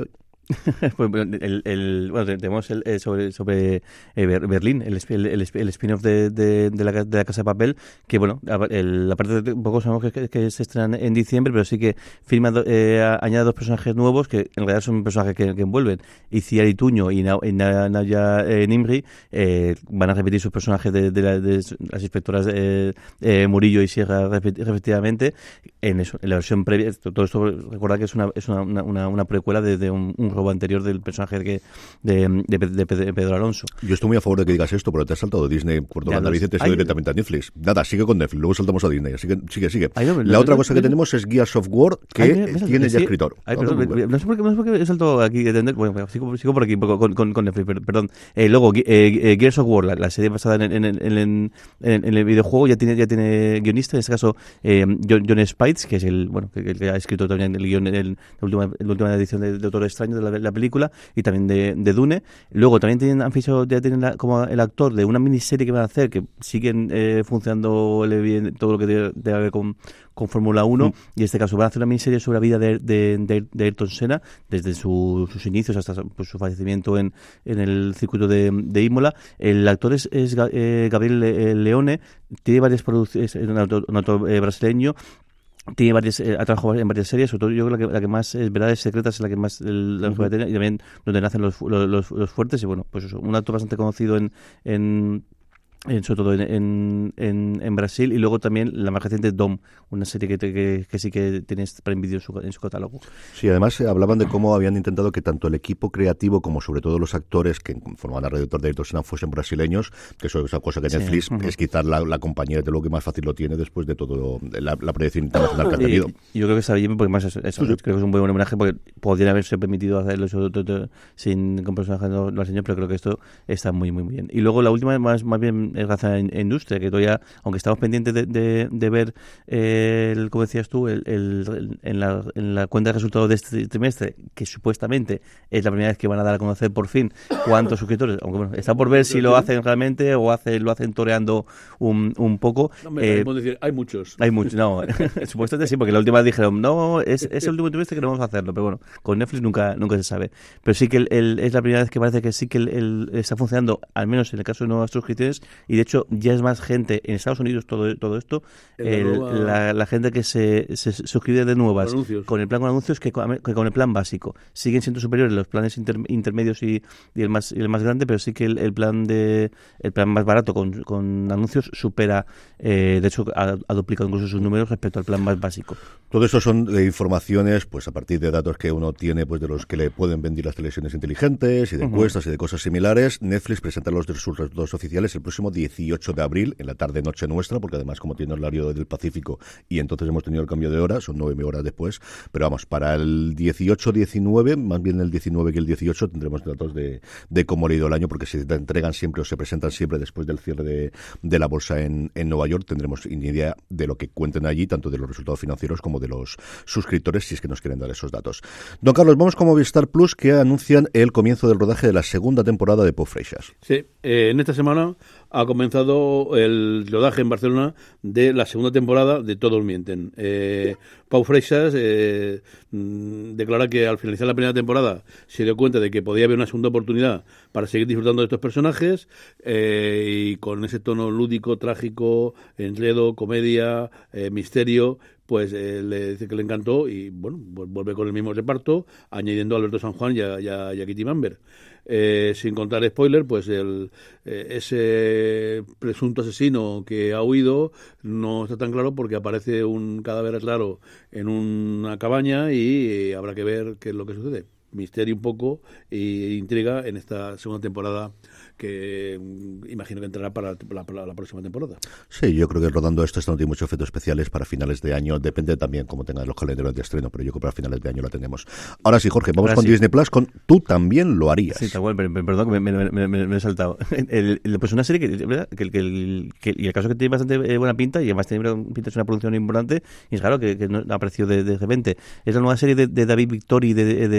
E: Pues, el, el, bueno, tenemos el, el sobre, sobre eh, Berlín, el, el, el, el spin-off de, de, de, la, de la Casa de Papel, que bueno, el, la parte de un poco sabemos que, que se estrena en diciembre, pero sí que firma, eh, añade dos personajes nuevos que en realidad son personajes que, que envuelven. Iciar Ituño y Naya eh, Nimri eh, van a repetir sus personajes de, de, la, de las inspectoras eh, eh, Murillo y Sierra respectivamente en, eso, en la versión previa. Todo esto recuerda que es una, es una, una, una precuela de, de un, un robo anterior del personaje de, de, de, de, de Pedro Alonso.
C: Yo estoy muy a favor de que digas esto, pero te has saltado Disney por todas las narices, te has ido directamente a Netflix. Nada, sigue con Netflix, luego saltamos a Disney, así que sigue, sigue. Ay, no, la no, otra no, cosa no, que no, tenemos es Gears of War, que ay, me, me tiene ya sí, escritor.
E: Ay, no, perdón, no, sé por qué, no sé por qué he saltado aquí de Netflix, bueno, sigo, sigo por aquí con, con, con Netflix, perdón. Eh, luego, eh, eh, Gears of War, la, la serie basada en, en, en, en, en, en el videojuego, ya tiene ya tiene guionista, en este caso eh, John, John Spites, que es el bueno que, que ha escrito también el guion en la última, la última edición de, de Doctor Extraño de la, la película, y también de, de Dune. Luego también tienen, han fichado, ya tienen la, como el actor de una miniserie que van a hacer, que siguen eh, funcionando bien todo lo que tiene que ver con, con Fórmula uno, mm. y en este caso van a hacer una miniserie sobre la vida de, de, de, de Ayrton Senna, desde su, sus inicios hasta pues, su fallecimiento en, en el circuito de, de Imola. El actor es, es eh, Gabriel Leone, tiene varias producciones, es un actor, un actor eh, brasileño. Tiene varias, eh, ha trabajado en varias series, sobre todo yo creo que la que, la que más es Verdades Secretas es la que más el, la uh-huh. y también donde nacen los, los, los fuertes, y bueno, pues eso, un actor bastante conocido en, en En, sobre todo en, en, en Brasil, y luego también la más reciente Dom, una serie que, que, que sí que tienes Prime Video en su, en su catálogo.
C: Sí, además eh, hablaban de cómo habían intentado que tanto el equipo creativo como sobre todo los actores que formaban alrededor de Ayrton Senna fuesen brasileños, que eso es una cosa que Netflix sí. uh-huh. es quizás la, la compañía de lo que más fácil lo tiene después de todo la, la proyección internacional que ha tenido.
E: Y, yo creo que está bien porque más eso, eso sí. creo que es un buen homenaje porque podrían haberse permitido hacerlo eso, todo, todo, sin con personajes no, no señor, pero creo que esto está muy muy muy bien. Y luego la última más más bien es razón en, en industria, que todavía, aunque estamos pendientes de, de, de ver, eh, el, como decías tú, el, el, el, en, la, en la cuenta de resultados de este trimestre, que supuestamente es la primera vez que van a dar a conocer por fin cuántos suscriptores, aunque bueno, está por ver si lo hacen realmente o hace, lo hacen toreando un, un poco.
D: No, me eh, decir, hay muchos.
E: Hay muchos, no, supuestamente sí, porque la última vez dijeron, no, es, es el último trimestre que no vamos a hacerlo, pero bueno, con Netflix nunca nunca se sabe. Pero sí que el, el, es la primera vez que parece que sí que el, el, está funcionando, al menos en el caso de nuevas suscripciones, y de hecho ya es más gente en Estados Unidos todo todo esto, el, nueva... la, la gente que se, se suscribe de nuevas con el plan con anuncios que con, que con el plan básico. Siguen siendo superiores los planes inter, intermedios y, y el más y el más grande, pero sí que el, el plan de el plan más barato con, con anuncios supera, eh, de hecho ha, ha duplicado incluso sus números respecto al plan más básico.
C: Todo eso son de informaciones, pues a partir de datos que uno tiene, pues de los que le pueden vender las televisiones inteligentes y de encuestas uh-huh. y de cosas similares. Netflix presenta los de sus resultados oficiales el próximo dieciocho de abril, en la tarde-noche nuestra, porque además como tiene el horario del Pacífico y entonces hemos tenido el cambio de hora, son nueve horas después, pero vamos, para el dieciocho diecinueve, más bien el diecinueve que el dieciocho, tendremos datos de, de cómo ha ido el año, porque se entregan siempre o se presentan siempre después del cierre de, de la bolsa en, en Nueva York. Tendremos ni idea de lo que cuenten allí, tanto de los resultados financieros como de los suscriptores, si es que nos quieren dar esos datos. Don Carlos, vamos con Movistar Plus, que anuncian el comienzo del rodaje de la segunda temporada de Pau Freixas.
D: Sí, eh, en esta semana ha comenzado el rodaje en Barcelona de la segunda temporada de Todos Mienten. Eh, Pau Freixas eh, declara que al finalizar la primera temporada se dio cuenta de que podía haber una segunda oportunidad para seguir disfrutando de estos personajes, eh, y con ese tono lúdico, trágico, enredo, comedia, eh, misterio, pues eh, le dice que le encantó y bueno, pues vuelve con el mismo reparto, añadiendo a Alberto San Juan y a, y a, y a Kitty Mamber. Eh, sin contar spoiler, pues el, eh, ese presunto asesino que ha huido no está tan claro porque aparece un cadáver raro en una cabaña y eh, habrá que ver qué es lo que sucede. Misterio un poco e intriga en esta segunda temporada que imagino que entrará para la, para la próxima temporada.
C: Sí, yo creo que rodando esto, esto no tiene muchos efectos especiales para finales de año, depende también cómo tengan los calendarios de estreno, pero yo creo que para finales de año la tenemos. Ahora sí, Jorge, vamos Ahora con sí. Disney Plus, con Tú también lo harías.
E: Sí, tal cual, pero, pero, perdón que me, me, me, me, me he saltado. El, el, pues una serie que, ¿verdad? que, que, el, que y el caso que tiene bastante buena pinta, y además tiene pinta, es una producción importante, y es claro que, que no ha aparecido de, de repente. Es la nueva serie de, de David Victori y de, de, de Jodie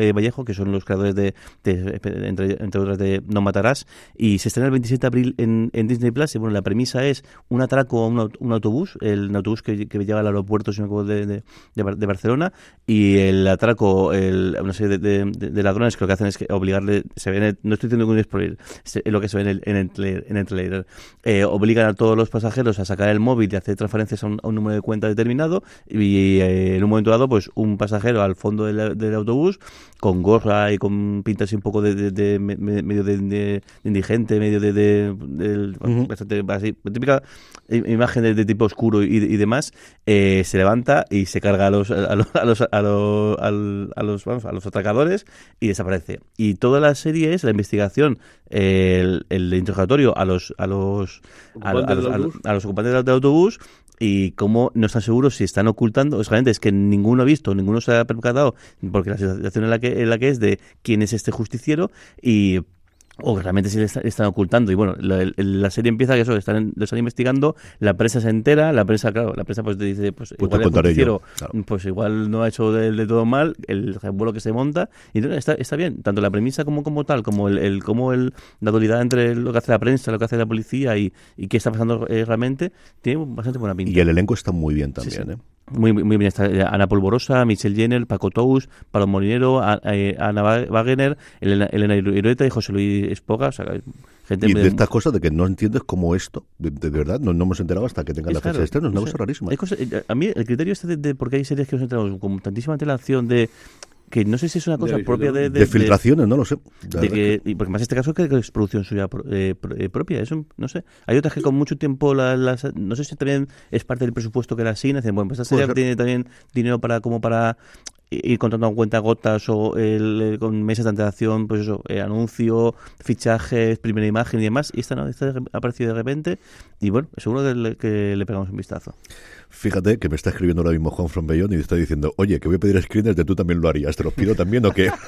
E: de Vallejo, que son los creadores de, de entre, entre otras de No Matarás, y se estrena el veintisiete de abril en, en Disney Plus. Y bueno, la premisa es un atraco a un, un autobús, el autobús que, que lleva al aeropuerto, si me acuerdo, de, de, de, de Barcelona, y el atraco, el, una serie de, de, de ladrones que lo que hacen es que obligarle, se ve en el, no estoy diciendo ningún spoiler, es lo que se ve en el, en el, trailer, en el trailer, eh, obligan a todos los pasajeros a sacar el móvil y hacer transferencias a un, a un número de cuenta determinado, y eh, en un momento dado, pues un pasajero al fondo del, del autobús, con gorra y con pintas un poco de, de, de, de medio de, de, de indigente, medio de, de, de, de uh-huh. bastante así, típica imagen de, de tipo oscuro y, y demás, eh, se levanta y se carga a los a los a los a los, a los, a los, vamos, a los atracadores y desaparece. Y toda la serie es la investigación, eh, el, el interrogatorio a los a los a, a, los, a, los, a los ocupantes del autobús, y cómo no están seguros si están ocultando, realmente es que ninguno ha visto, ninguno se ha percatado, porque la situación en la que en la que es de quién es este justiciero, y o realmente sí le está, están ocultando. Y bueno, la, la serie empieza que eso, están, lo están investigando, la prensa se entera, la prensa, claro, la prensa pues te dice, pues, pues igual el justiciero, claro, pues igual no ha hecho de, de todo mal, el revuelo que se monta, y entonces está, está bien, tanto la premisa como como tal, como el, el como el la dualidad entre lo que hace la prensa, lo que hace la policía y, y qué está pasando eh, realmente, tiene bastante buena pinta.
C: Y el elenco está muy bien también, sí, sí. ¿eh?
E: Muy, muy bien, está Ana Polvorosa, Michelle Jenner, Paco Tous, Pablo Molinero, Ana Wagner, Elena, Elena Irueta y José Luis Espoga, o sea, gente
C: y de
E: muy...
C: estas cosas de que no entiendes cómo esto, de, de verdad, no, no hemos enterado hasta que tengan la fecha de estreno, es una cosa rarísima.
E: Hay cosas, a mí el criterio este de, de porque hay series que nos enteramos con tantísima antelación de... que no sé si es una cosa de propia de, de...
C: De filtraciones, de, no lo sé.
E: De que, y porque más en este caso que es producción suya eh, propia, eso no sé. Hay otras que con mucho tiempo, la, las, no sé si también es parte del presupuesto que la asignan, dicen, bueno, pues esta serie tiene también dinero para como para ir contando en cuenta gotas o el, con meses de antelación, pues eso, eh, anuncio, fichajes, primera imagen y demás, y esta no, esta ha aparecido de repente, y bueno, seguro que le, que le pegamos un vistazo.
C: Fíjate que me está escribiendo ahora mismo Juan from Beyond y me está diciendo, oye, que voy a pedir screeners de tú también lo harías, ¿te los pido también o qué?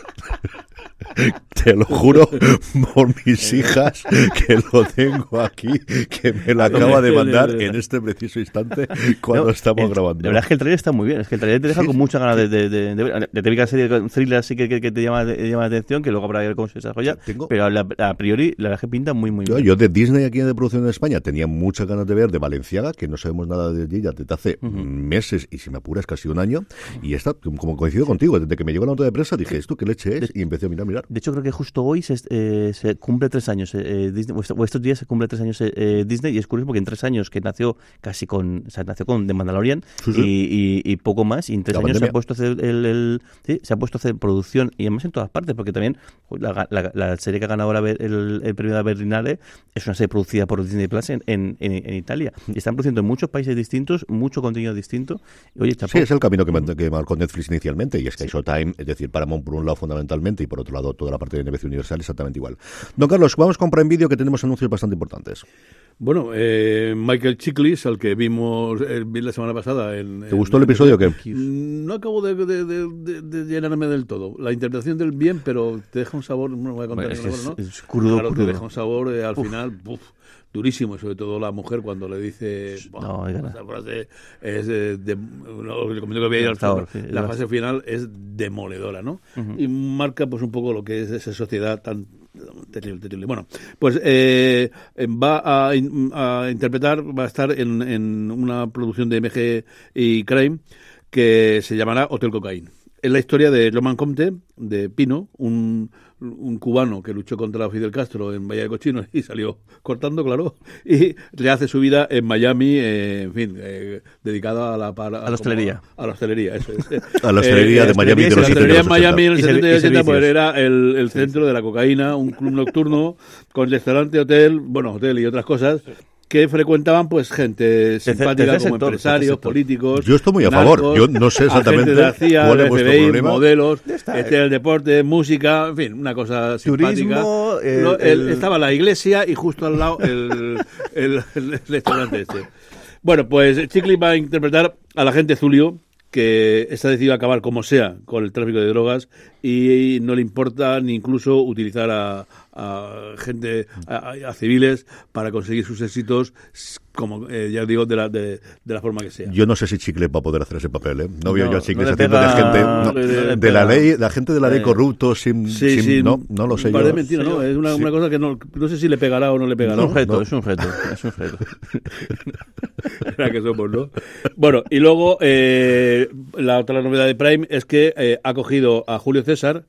C: Te lo juro por mis hijas que lo tengo aquí, que me lo acaba de mandar en este preciso instante cuando no, estamos
E: el,
C: grabando.
E: La verdad es que el trailer está muy bien, es que el trailer te deja sí, con mucha ganas de, de, de, de ver. De típica serie de thriller así que, que, que te llama, te llama la atención, que luego habrá que ver cómo se desarrolla, ¿Tengo? pero a, la, a priori la verdad es que pinta muy, muy
C: yo,
E: bien.
C: Yo de Disney aquí de producción en España tenía muchas ganas de ver de Valenciaga, que no sabemos nada de ella desde hace uh-huh. meses y si me apuras casi un año, y esta, como coincido sí. contigo, desde que me llegó la nota de prensa dije, ¿esto qué leche es? De, y empecé a mirar, mirar.
E: De hecho creo que justo hoy se, eh, se cumple tres años eh, Disney, o estos días se cumple tres años eh, Disney, y es curioso porque en tres años que nació casi con, o sea, nació con The Mandalorian sí, sí. Y, y, y poco más, y en tres la años pandemia. se ha puesto a hacer el, el sí, se ha puesto a hacer producción, y además en todas partes, porque también la, la, la serie que ha ganado ahora el, el premio de Berlinale es una serie producida por Disney Plus en, en, en, en Italia, y están produciendo en muchos países distintos, mucho contenido distinto. Y, oye,
C: sí, es el camino que, man, que marcó Netflix inicialmente, y es que sí. Showtime, es decir, Paramount por un lado fundamentalmente, y por otro lado toda la parte de N B C Universal exactamente igual. Don Carlos, vamos con Prime Video, que tenemos anuncios bastante importantes.
D: Bueno, eh, Michael Chiklis, al que vimos eh, la semana pasada. En,
C: ¿Te gustó en, el episodio o qué?
D: No acabo de, de, de, de, de llenarme del todo. La interpretación del bien, pero te deja un sabor, no voy a contar bueno, es,
E: ¿no?
D: Es,
E: es crudo,
D: claro,
E: crudo.
D: te deja un sabor eh, al uf. final, uf, durísimo, sobre todo la mujer cuando le dice,
E: no,
D: esa frase es de, de no, que veía, favor, sí, la fase final es demoledora, ¿no? Uh-huh. Y marca pues un poco lo que es esa sociedad tan terrible, terrible. Bueno, pues eh, va a, a interpretar, va a estar en, en una producción de M G y Crime que se llamará Hotel Cocaine. Es la historia de Roman Comte, de Pino, un, un cubano que luchó contra Fidel Castro en Bahía de Cochinos y salió cortando, claro, y rehace su vida en Miami, eh, en fin, eh, dedicada a la... Para,
E: a la hostelería.
D: A, a la hostelería, eso es.
C: A la hostelería eh, de Miami. De
D: la hostelería en Miami en el
C: y
D: setenta y ochenta, pues era el, el centro de la cocaína, un club nocturno con restaurante, hotel, bueno, hotel y otras cosas, que frecuentaban pues gente simpática como sector, empresarios, políticos.
C: Yo estoy muy a favor, narcos, yo no sé exactamente
D: de la C I A,
C: cuál es
D: vuestro
C: F B I, problema.
D: Modelos, este, el deporte, música, en fin, una cosa simpática.
E: Turismo, el,
D: Lo, el, el... Estaba la iglesia y justo al lado el, el, el restaurante este. Bueno, pues Chiklis va a interpretar al agente Zulio, que está decidido a acabar como sea con el tráfico de drogas y no le importa ni incluso utilizar a, a gente, a, a civiles, para conseguir sus éxitos, como eh, ya digo, de la, de, de la forma que sea.
C: Yo no sé si Chicles va a poder hacer ese papel, ¿eh? No veo
E: no,
C: yo a Chicles
E: no
C: haciendo
E: pega,
C: de gente,
E: no,
C: no,
E: de,
C: de la ley, la gente de la ley eh, corrupto, sin,
D: sí,
C: sin
D: sí,
C: no, no lo sé yo.
D: Parece mentira, ¿no? Es una, sí. una cosa que no, no sé si le pegará o no le pegará.
E: Es un reto,
D: ¿no?
E: es un reto, es un reto.
D: Era que somos, ¿no? Bueno, y luego eh, la otra novedad de Prime es que eh, ha cogido a Julio César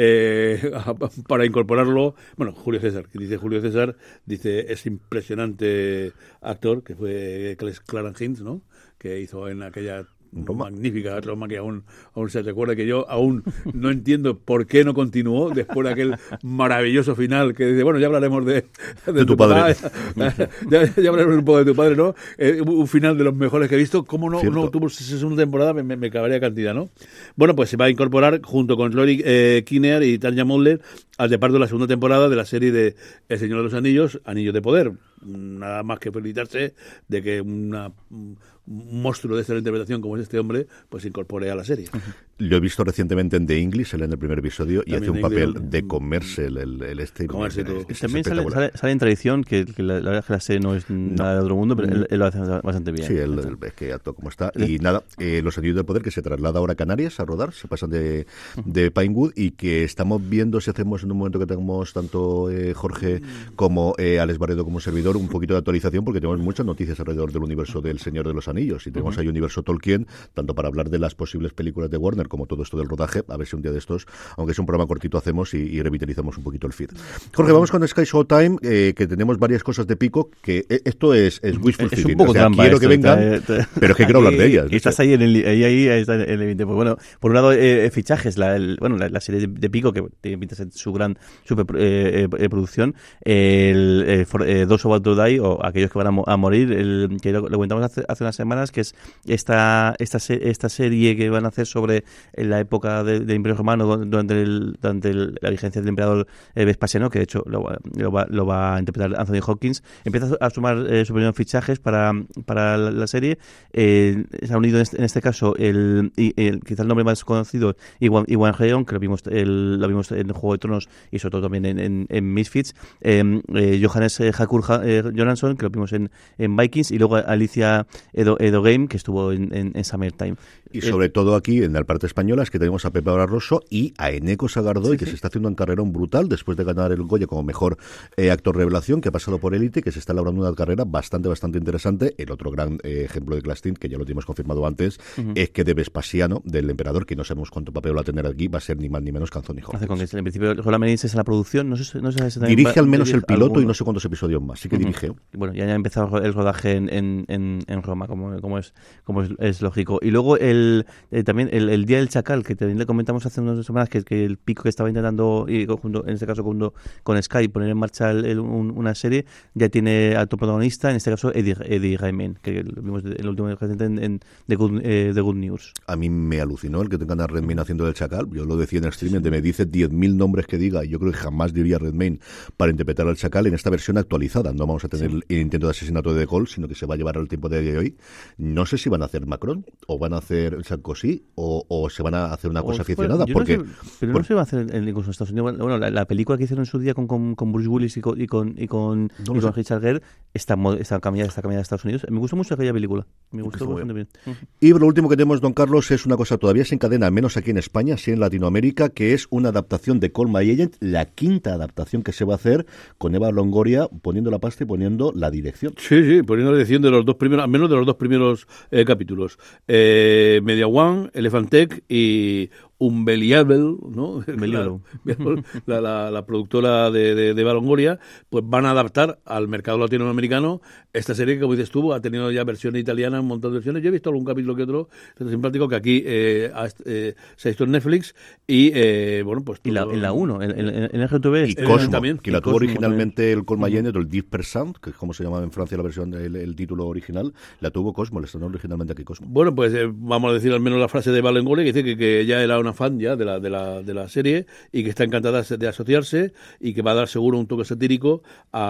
D: eh, para incorporarlo. Bueno, Julio César, que dice Julio César, dice es impresionante actor, que fue Clarence Hinds, ¿no? Que hizo en aquella Roma. magnífica Roma, que aún, aún se recuerda, que yo aún no entiendo por qué no continuó después de aquel maravilloso final que dice, bueno, ya hablaremos de, de,
C: de tu,
D: tu
C: padre.
D: padre. ya, ya hablaremos un poco de tu padre, ¿no? Eh, un final de los mejores que he visto. ¿Cómo no, no tuvo segunda temporada? Me, me, me acabaría cantidad, ¿no? Bueno, pues se va a incorporar junto con Rory eh, Kinnear y Tanya Moller al reparto de la segunda temporada de la serie de El Señor de los Anillos, Anillos de Poder. Nada más que felicitarse de que una, un monstruo de esta interpretación como es este hombre, pues se incorpore a la serie.
C: Lo he visto recientemente en The English, él en el primer episodio, y
D: También
C: hace un papel
D: English,
C: de comerse el, el, el este.
D: Comerse todo.
C: Es, es
E: También sale, sale, sale en tradición, que, que la, la verdad es que la serie no es no. nada de otro mundo, pero él, él lo hace bastante bien.
C: Sí, él, él es que acto como está. Y nada, eh, Los Anillos del Poder, que se traslada ahora a Canarias a rodar, se pasan de, de Pinewood, y que estamos viendo si hacemos en un momento que tengamos tanto eh, Jorge como eh, Alex Barredo como servidor un poquito de actualización, porque tenemos muchas noticias alrededor del universo del Señor de los Anillos, y tenemos uh-huh. ahí universo Tolkien, tanto para hablar de las posibles películas de Warner como todo esto del rodaje, a ver si un día de estos, aunque es un programa cortito, hacemos y, y revitalizamos un poquito el feed. Jorge, vamos con Sky Showtime, eh, que tenemos varias cosas de Peacock, que eh, esto es, es wishful
E: es
C: thinking,
E: un poco
C: o sea,
E: trampa
C: quiero
E: esto,
C: que vengan,
E: está, está,
C: pero es que quiero hablar de ellas.
E: Estás ahí en el ahí, ahí está en el límite. Pues bueno, por un lado, eh, fichajes, la, el, bueno, la, la serie de, de Peacock, que tiene pinta de ser su gran super eh, eh, producción, el eh, for, eh, Those About to Die, o aquellos que van a, mo- a morir, el, que lo, lo comentamos hace, hace unas semanas, que es esta esta, se, esta serie que van a hacer sobre la época de, del Imperio Romano durante, el, durante el, la vigencia del emperador eh, Vespasiano, que de hecho lo, lo, va, lo va a interpretar Anthony Hopkins. Empieza a sumar eh, sus primeros fichajes para, para la, la serie. Eh, se ha unido en este, en este caso el, el quizá el nombre más conocido, Iwan, Iwan Rheon, que lo vimos, el, lo vimos en Juego de Tronos y sobre todo también en, en, en Misfits. Eh, eh, Johannes Hakur eh, Johansson, que lo vimos en, en Vikings, y luego Alicia Edo, Edo Game, que estuvo en, en, en Summertime.
C: Y sobre eh, todo aquí, en la parte española, es que tenemos a Pepe Barroso y a Eneco Sagardoy, sí, que sí. se está haciendo un carrerón brutal después de ganar el Goya como mejor eh, actor revelación, que ha pasado por Élite, que se está labrando una carrera bastante, bastante interesante. El otro gran eh, ejemplo de Clastin, que ya lo tenemos confirmado antes, uh-huh. es que de Vespasiano, del emperador, que no sabemos cuánto papel va a tener aquí, va a ser ni más ni menos que Anthony Hopkins.
E: Con que en principio Roland Emmerich es en la producción, no sé, no sé si
C: dirige
E: va,
C: al menos el piloto
E: alguno.
C: Y no sé cuántos episodios más, sí que uh-huh. dirige.
E: Bueno, ya ha empezado el rodaje en, en, en, en Roma, como, como, es, como es, es lógico. Y luego el eh, también el, el Día del Chacal, que también le comentamos hace unas semanas, que, que el Pico que estaba intentando, y junto, en este caso junto con Sky, poner en marcha el, el, un, una serie, ya tiene alto protagonista, en este caso Eddie, Eddie Redmayne, que lo vimos en el último en, en The, Good, eh, The Good News.
C: A mí me alucinó el que tengan a Redmayne haciendo del Chacal. Yo lo decía en el streaming, sí. me dice diez mil nombres que diga, y yo creo que jamás diría Redmayne para interpretar al Chacal en esta versión actualizada. No vamos a tener sí. el intento de asesinato de De Gaulle, sino que se va a llevar al tiempo de hoy. No sé si van a hacer Macron, o van a hacer Sarkozy, o, o se van a hacer una o cosa aficionada.
E: Bueno,
C: porque,
E: no sé, pero
C: por,
E: no se va a hacer en, incluso en Estados Unidos. Bueno, la, la película que hicieron en su día con, con, con Bruce Willis y con, y con, y con, no y con Richard Gere está, está cambiada está cambiada a Estados Unidos. Me gustó mucho aquella película. Me gustó bastante bien. bien.
C: Y lo último que tenemos, don Carlos, es una cosa todavía se encadena, menos aquí en España, sí en Latinoamérica, que es una adaptación de Call My Agent, la quinta adaptación que se va a hacer con Eva Longoria poniendo la pasta y poniendo la dirección.
D: Sí, sí, poniendo la dirección de los dos primeros, al menos de los dos primeros eh, capítulos. Eh, Media One, Elefantec y Unbelievable, ¿no? La, la, la, la productora de, de, de Balongoria, pues van a adaptar al mercado latinoamericano esta serie que, como dices tú, ha tenido ya versiones italianas, un montón de versiones. Yo he visto algún capítulo que otro, es simpático, que aquí eh, ha, eh, se ha visto en Netflix y, eh, bueno, pues...
E: Y la, en la uno, en, en, en R T V.
C: Y Cosmo, también,
D: y
C: que la tuvo
D: Cosmo
C: originalmente
D: también.
C: el Call My Agent, o el dix percent, que es como se llamaba en Francia la versión, el, el título original, la tuvo Cosmo, le estrenó originalmente aquí Cosmo.
D: Bueno, pues eh, vamos a decir al menos la frase de Balongoria, que dice que, que ya era una una fan ya de la, de la, de la serie y que está encantada de asociarse y que va a dar seguro un toque satírico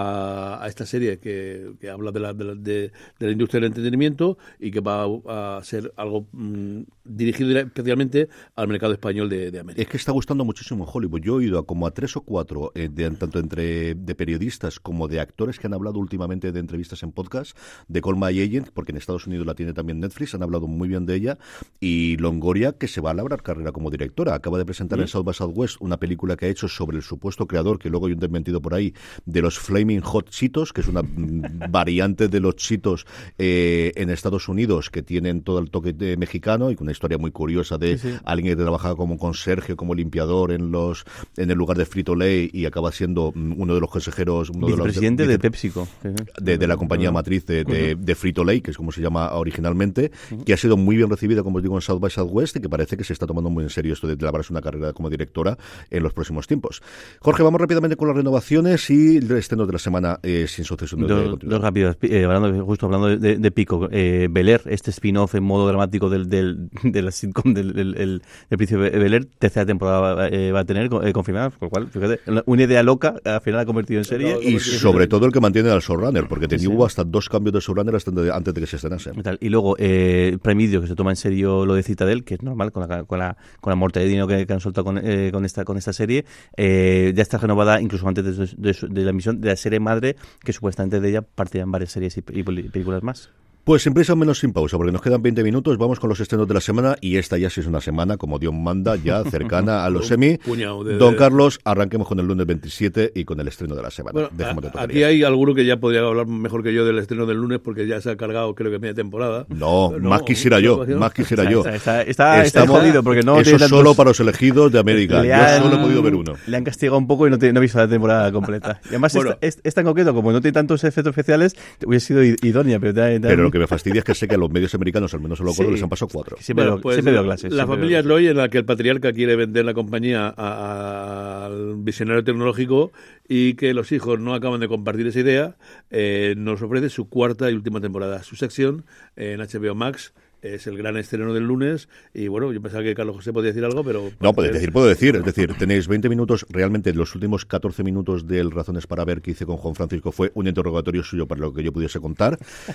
D: a, a esta serie que, que habla de la, de, la, de, de la industria del entretenimiento y que va a, a ser algo mmm, dirigido especialmente al mercado español de, de América.
C: Es que está gustando muchísimo en Hollywood. Yo he oído a como a tres o cuatro, eh, de, tanto entre de periodistas como de actores que han hablado últimamente de entrevistas en podcast, de Call My Agent, porque en Estados Unidos la tiene también Netflix, han hablado muy bien de ella, y Longoria, que se va a labrar carrera como directora. Acaba de presentar ¿Sí? en South by Southwest una película que ha hecho sobre el supuesto creador, que luego hay un desmentido por ahí, de los Flaming Hot Cheetos, que es una variante de los Cheetos eh, en Estados Unidos, que tienen todo el toque de mexicano y con una historia muy curiosa de sí, sí. alguien que trabajaba como conserje, como limpiador en los en el lugar de Frito-Lay y acaba siendo uno de los consejeros, uno
E: vicepresidente
C: de, los,
E: de, de PepsiCo,
C: de, de la compañía matriz de, de, de Frito-Lay, que es como se llama originalmente, que ha sido muy bien recibida, como os digo, en South by Southwest y que parece que se está tomando muy en serio esto de labrarse una carrera como directora en los próximos tiempos. Jorge, vamos rápidamente con las renovaciones y el estreno de la semana eh, sin sucesión.
E: Dos, dos rápidos, eh, hablando, justo hablando de, de Pico, eh, Bel Air, este spin-off en modo dramático del, del, de la sitcom del, del, del, del Príncipe Bel Air, tercera temporada eh, va a tener eh, confirmada, por lo cual, fíjate, una idea loca, al final ha convertido en serie.
C: Y sobre todo el que mantiene al showrunner, porque tenía, sí. hubo hasta dos cambios de showrunner hasta de, antes de que se estrenase.
E: Y, tal. y luego, eh, Prime Video, que se toma en serio lo de Citadel, que es normal con la, con la, con la muerte de dinero que, que han soltado con, eh, con, esta, con esta serie, eh, ya está renovada incluso antes de, de, de, de la emisión de la serie madre, que supuestamente de ella partirán varias series y, y películas más.
C: Pues sin prisa, menos sin pausa, porque nos quedan veinte minutos, vamos con los estrenos de la semana, y esta ya sí es una semana, como Dios manda, ya cercana a los semi. De, Don de... Carlos, arranquemos con el lunes veintisiete y con el estreno de la semana.
D: Bueno, a, aquí hay alguno que ya podría hablar mejor que yo del estreno del lunes, porque ya se ha cargado, creo que media temporada.
C: No, no más quisiera yo, no, más quisiera yo.
E: Está, está, está, está jodido, porque no
C: eso solo tantos... para los elegidos de América. Yo han, solo he podido ver uno.
E: Le han castigado un poco y no, te, no he visto la temporada completa. Y además, bueno, esta, esta en concreto, como no tiene tantos efectos especiales, hubiera sido idónea. Pero, te, te,
C: pero lo que me fastidia es que sé que a los medios americanos, al menos a lo sí. les han pasado cuatro.
E: Siempre, bueno, pues, siempre veo clases.
D: La
E: siempre
D: familia Sloy, en la que el patriarca quiere vender la compañía a, a, al visionario tecnológico y que los hijos no acaban de compartir esa idea, eh, nos ofrece su cuarta y última temporada. Su sección eh, en H B O Max es el gran estreno del lunes y bueno, yo pensaba que Carlos José podía decir algo, pero...
C: No, puedes decir, puedo decir, es decir, tenéis veinte minutos, realmente los últimos catorce minutos del Razones para Ver que hice con Juan Francisco fue un interrogatorio suyo para lo que yo pudiese contar.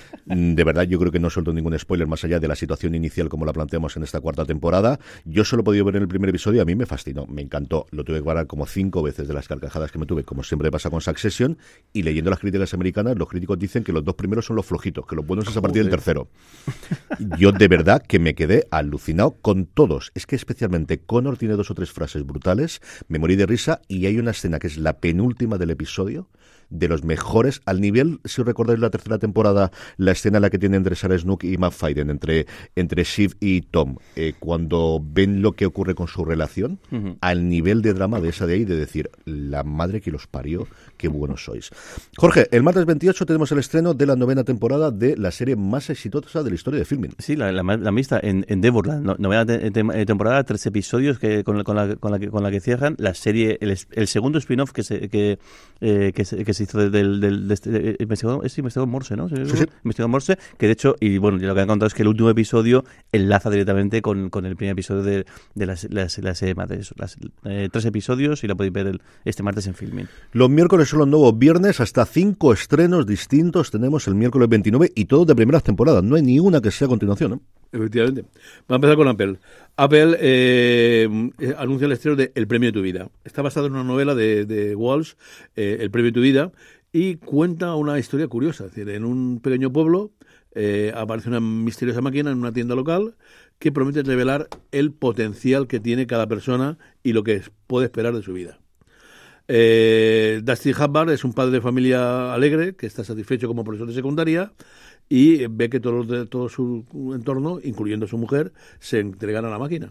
C: De verdad, yo creo que no suelto ningún spoiler más allá de la situación inicial como la planteamos en esta cuarta temporada. Yo solo he podido ver en el primer episodio, a mí me fascinó, me encantó, lo tuve que parar como cinco veces de las carcajadas que me tuve, como siempre pasa con Succession, y leyendo las críticas americanas, los críticos dicen que los dos primeros son los flojitos, que los buenos es a partir del tercero. Yo de verdad que me quedé alucinado con todos. Es que especialmente Connor tiene dos o tres frases brutales, me morí de risa, y hay una escena que es la penúltima del episodio, de los mejores, al nivel, si os recordáis la tercera temporada, la escena en la que tiene entre Sarah Snook y McFadden, entre, entre Shiv y Tom, eh, cuando ven lo que ocurre con su relación, uh-huh. al nivel de drama de esa de ahí, de decir, la madre que los parió, qué buenos sois. Jorge, el martes veintiocho tenemos el estreno de la novena temporada de la serie más exitosa de la historia de filming.
E: Sí, la, la, la mixta en Endeavor, la novena te, te, temporada, tres episodios que con, con, la, con, la, con la que cierran la serie, el, el segundo spin-off que se, que, eh, que se, que se hizo del, del, del de este, eh, investigador, es investigador Morse, ¿no?
C: Sí, sí.
E: Investigador Morse, que de hecho, y bueno, lo que han contado es que el último episodio enlaza directamente con, con el primer episodio de, de la, la, la serie madre. Las, eh, tres episodios y la podéis ver el, este martes en Filmin.
C: Los miércoles son los nuevos viernes, hasta cinco estrenos distintos tenemos el miércoles veintinueve y todos de primeras temporadas, no hay ni una que sea a continuación, ¿no?
D: Efectivamente. Vamos a empezar con Apple. Apple eh, anuncia el estreno de El Premio de tu Vida. Está basado en una novela de, de Walsh, eh, El Premio de tu Vida, y cuenta una historia curiosa. Es decir, en un pequeño pueblo eh, aparece una misteriosa máquina en una tienda local que promete revelar el potencial que tiene cada persona y lo que puede esperar de su vida. Eh, Dustin Hubbard es un padre de familia alegre que está satisfecho como profesor de secundaria y ve que todo, todo su entorno, incluyendo su mujer, se entregan a la máquina.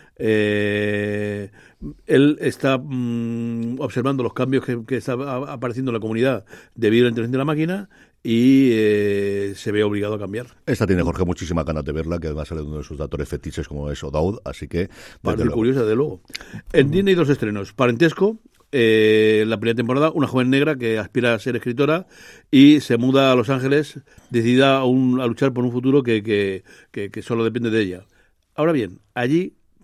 D: Eh, él está mmm, observando los cambios que, que está apareciendo en la comunidad debido a la intervención de la máquina y eh, se ve obligado a cambiar.
C: Esta tiene Jorge muchísimas ganas de verla, que además sale de uno de sus actores fetiches como es O'Dowd, así que...
D: Parte curiosa, de luego. En Disney hay dos estrenos. Parentesco, eh, la primera temporada, una joven negra que aspira a ser escritora y se muda a Los Ángeles, decidida a, un, a luchar por un futuro que, que, que, que solo depende de ella. Ahora bien, allí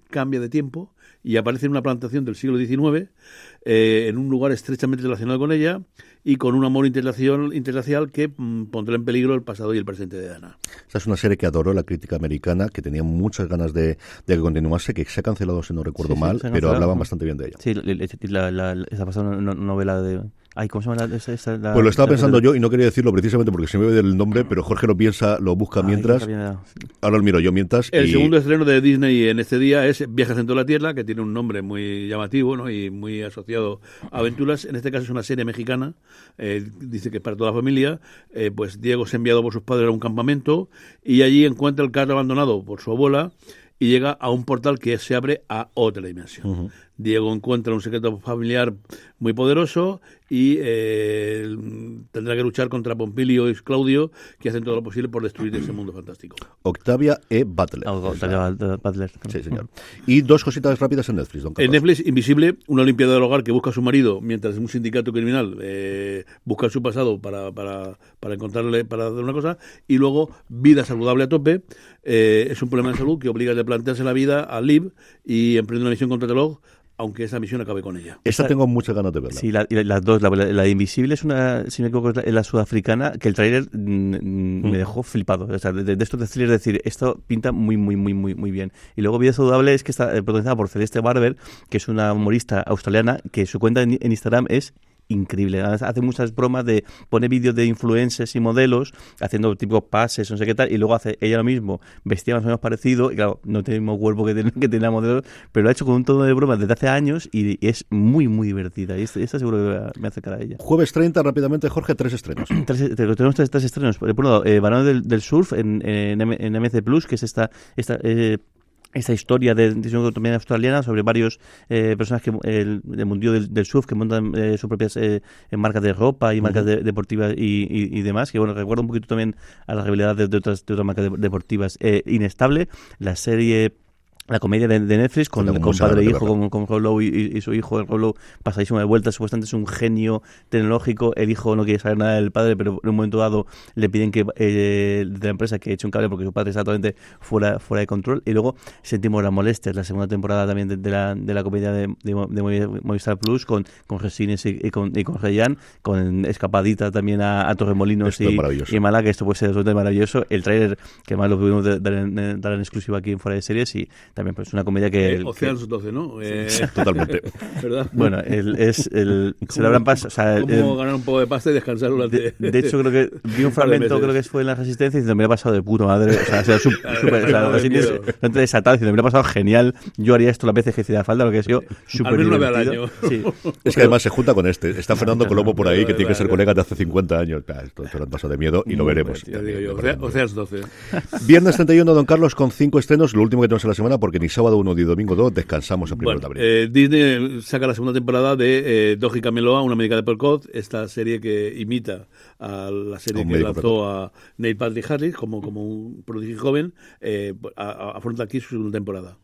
D: cambia de tiempo y aparece en una plantación del siglo diecinueve, eh, en un lugar estrechamente relacionado con ella y con un amor interracial, interracial que mm, pondrá en peligro el pasado y el presente de Ana.
C: Esta es una serie que adoró la crítica americana, que tenía muchas ganas de, de que continuase, que se ha cancelado, si no recuerdo
E: Sí, sí,
C: mal,
E: se ha
C: pero
E: cancelado.
C: hablaban bastante bien de ella.
E: Sí, la, la, la, esa pasada no, novela de... Ay, ¿cómo se llama la, esa, esa, la,
C: Pues lo estaba
E: la,
C: pensando
E: la,
C: yo y no quería decirlo precisamente porque se me ve el nombre, pero Jorge lo piensa, lo busca
E: Ay,
C: mientras.
E: había...
C: Ahora lo miro yo mientras.
D: El
C: y...
D: segundo estreno de Disney en este día es Viajes en toda la Tierra, que tiene un nombre muy llamativo, ¿no? Y muy asociado a aventuras. En este caso es una serie mexicana, eh, dice que es para toda la familia. Eh, pues Diego es enviado por sus padres a un campamento y allí encuentra el carro abandonado por su abuela y llega a un portal que se abre a otra dimensión. Uh-huh. Diego encuentra un secreto familiar muy poderoso y eh, tendrá que luchar contra Pompilio y Claudio, que hacen todo lo posible por destruir ese mundo fantástico.
C: Octavia E. Butler.
E: Oh, Octavia Butler.
C: Sí, señor. Y dos cositas rápidas en Netflix, don Carlos.
D: En Netflix, Invisible, una limpiada del hogar que busca a su marido mientras un sindicato criminal eh, busca su pasado para, para, para encontrarle, para hacer una cosa. Y luego, Vida saludable a tope. Eh, es un problema de salud que obliga a replantearse la vida a Liv y emprende una misión contra el reloj, aunque esa misión acabe con ella.
C: Esta tengo muchas ganas de verla.
E: Sí, la, la, las dos. La, la, la de Invisible es una, si no me equivoco, es la, es la sudafricana, que el tráiler mm, mm. me dejó flipado. O sea, de, de esto de thriller, es decir, esto pinta muy, muy, muy, muy, muy bien. Y luego Vida Saludable es que está eh, protagonizada por Celeste Barber, que es una humorista australiana, que su cuenta en, en Instagram es increíble. Hace muchas bromas de pone vídeos de influencers y modelos haciendo tipo pases, no sé qué tal, y luego hace ella lo mismo, vestida más o menos parecido, y claro, no tiene el mismo cuerpo que tiene, que tiene la modelo, pero lo ha hecho con un tono de bromas desde hace años y, y es muy, muy divertida. Y esta, esta seguro que me acercará a ella.
C: Jueves treinta, rápidamente, Jorge, tres estrenos.
E: tres, tenemos tres, tres estrenos. Por un lado, eh, Varones del, del Surf en, en, en M C Plus, que es esta... esta eh, esta historia de diseño australiana sobre varios eh, personas que el, del mundo del, del surf que montan eh, sus propias eh, marcas de ropa y marcas uh-huh. de, deportivas y, y, y demás, que bueno, recuerda un poquito también a la rivalidad de, de, otras, de otras marcas de, deportivas. Eh, Inestable, la serie... La comedia de, de Netflix con, con padre e hijo, con, con Rob Lowe y, y su hijo. Rob Lowe pasadísimo de vuelta, supuestamente es un genio tecnológico. El hijo no quiere saber nada del padre, pero en un momento dado le piden que eh, de la empresa que eche un cable porque su padre está totalmente fuera, fuera de control. Y luego sentimos las molestias, la segunda temporada también de, de, la, de la comedia de, de, de Movistar Plus con, con Resines y, y con, y con Reyan, con escapadita también a, a Torremolinos y, y Málaga. Esto puede ser absolutamente maravilloso. El tráiler, que más lo pudimos dar en, dar en exclusiva aquí en Fuera de Series, y también pues una comedia que...
D: Eh, Ocean's doce, ¿no? Eh,
C: sí, totalmente.
D: ¿Verdad?
E: Bueno, el, es el... se lo habrán pasado... O sea,
D: ¿Cómo
E: el,
D: ganar un poco de pasta y descansar durante...
E: De, de hecho, creo que vi un fragmento, creo que fue en La Resistencia, diciendo, me lo ha pasado de puta madre. O sea, ha sido súper... O sea, La Resistencia gente desatada, diciendo, me lo ha pasado genial. Yo haría esto las veces que hiciera falta, lo que ha sido súper divertido.
D: Al año.
E: Sí.
C: Es que además se junta con este. Está Fernando Colombo por ahí, que tiene que ser colega de hace cincuenta años. Claro, esto es un paso de miedo y lo veremos.
D: Bueno, digo yo, Ocean's doce.
C: Viernes treinta y uno, don Carlos, con cinco estrenos, lo último que tenemos en la semana, porque ni sábado uno ni domingo dos descansamos el primero
D: bueno,
C: de abril.
D: Eh, Disney saca la segunda temporada de eh, Dog y Cameloa, una médica de Percot, esta serie que imita a la serie
C: un
D: que lanzó
C: Percot.
D: a Neil Patrick Harris como, como un prodigio joven, eh, a, a, afronta aquí su segunda temporada.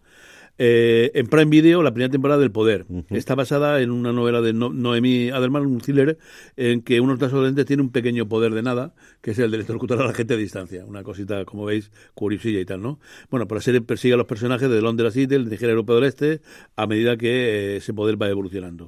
D: Eh, en Prime Video, la primera temporada del Poder. Uh-huh. Está basada en una novela de no- Noemí Adelman, un thriller, en que uno de los adolescentes tiene un pequeño poder de nada, que es el de electrocutar a la gente a distancia. Una cosita, como veis, curiosilla y tal, ¿no? Bueno, pues la serie persigue a los personajes de Londres a Seattle, de Nigeria Europeo del Este, a medida que eh, ese poder va evolucionando.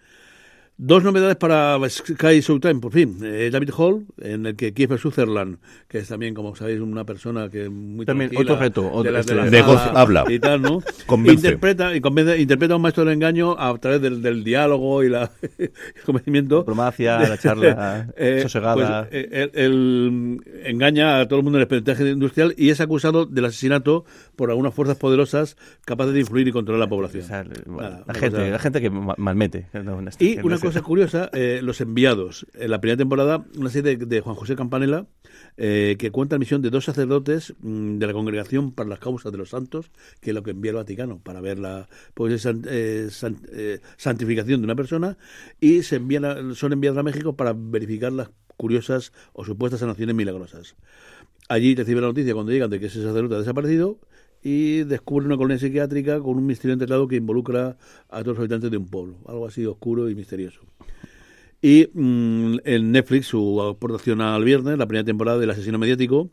D: Dos novedades para Sky Showtime, por fin. Eh, David Hall, en el que Kiefer Sutherland, que es también, como sabéis, una persona que muy
E: también
D: tranquila,
E: otro reto, otro,
D: de la, de la
C: de goz,
D: sala
C: habla,
D: y tal, ¿no?
C: convence.
D: Interpreta, y convence, interpreta a un maestro del engaño a través del, del diálogo y la, el convencimiento.
E: Diplomacia, la charla
D: eh,
E: sosegada.
D: Pues, eh, él, él engaña a todo el mundo en el espionaje industrial y es acusado del asesinato por algunas fuerzas poderosas capaces de influir y controlar la población.
E: O sea, bueno,
D: Nada,
E: la,
D: una
E: gente,
D: cosa-
E: la gente que ma- malmete.
D: Y una cosa curiosa, eh, Los Enviados. En la primera temporada, una serie de, de Juan José Campanella, eh, que cuenta la misión de dos sacerdotes mmm, de la Congregación para las Causas de los Santos, que es lo que envía el Vaticano, para ver la pues, san, eh, san, eh, santificación de una persona, y se envían a- son enviados a México para verificar las curiosas o supuestas sanaciones milagrosas. Allí recibe la noticia cuando llegan de que ese sacerdote ha desaparecido y descubre una colonia psiquiátrica con un misterio enterrado que involucra a todos los habitantes de un pueblo. Algo así oscuro y misterioso. Y mmm, en Netflix, su aportación al viernes, la primera temporada del Asesino Mediático,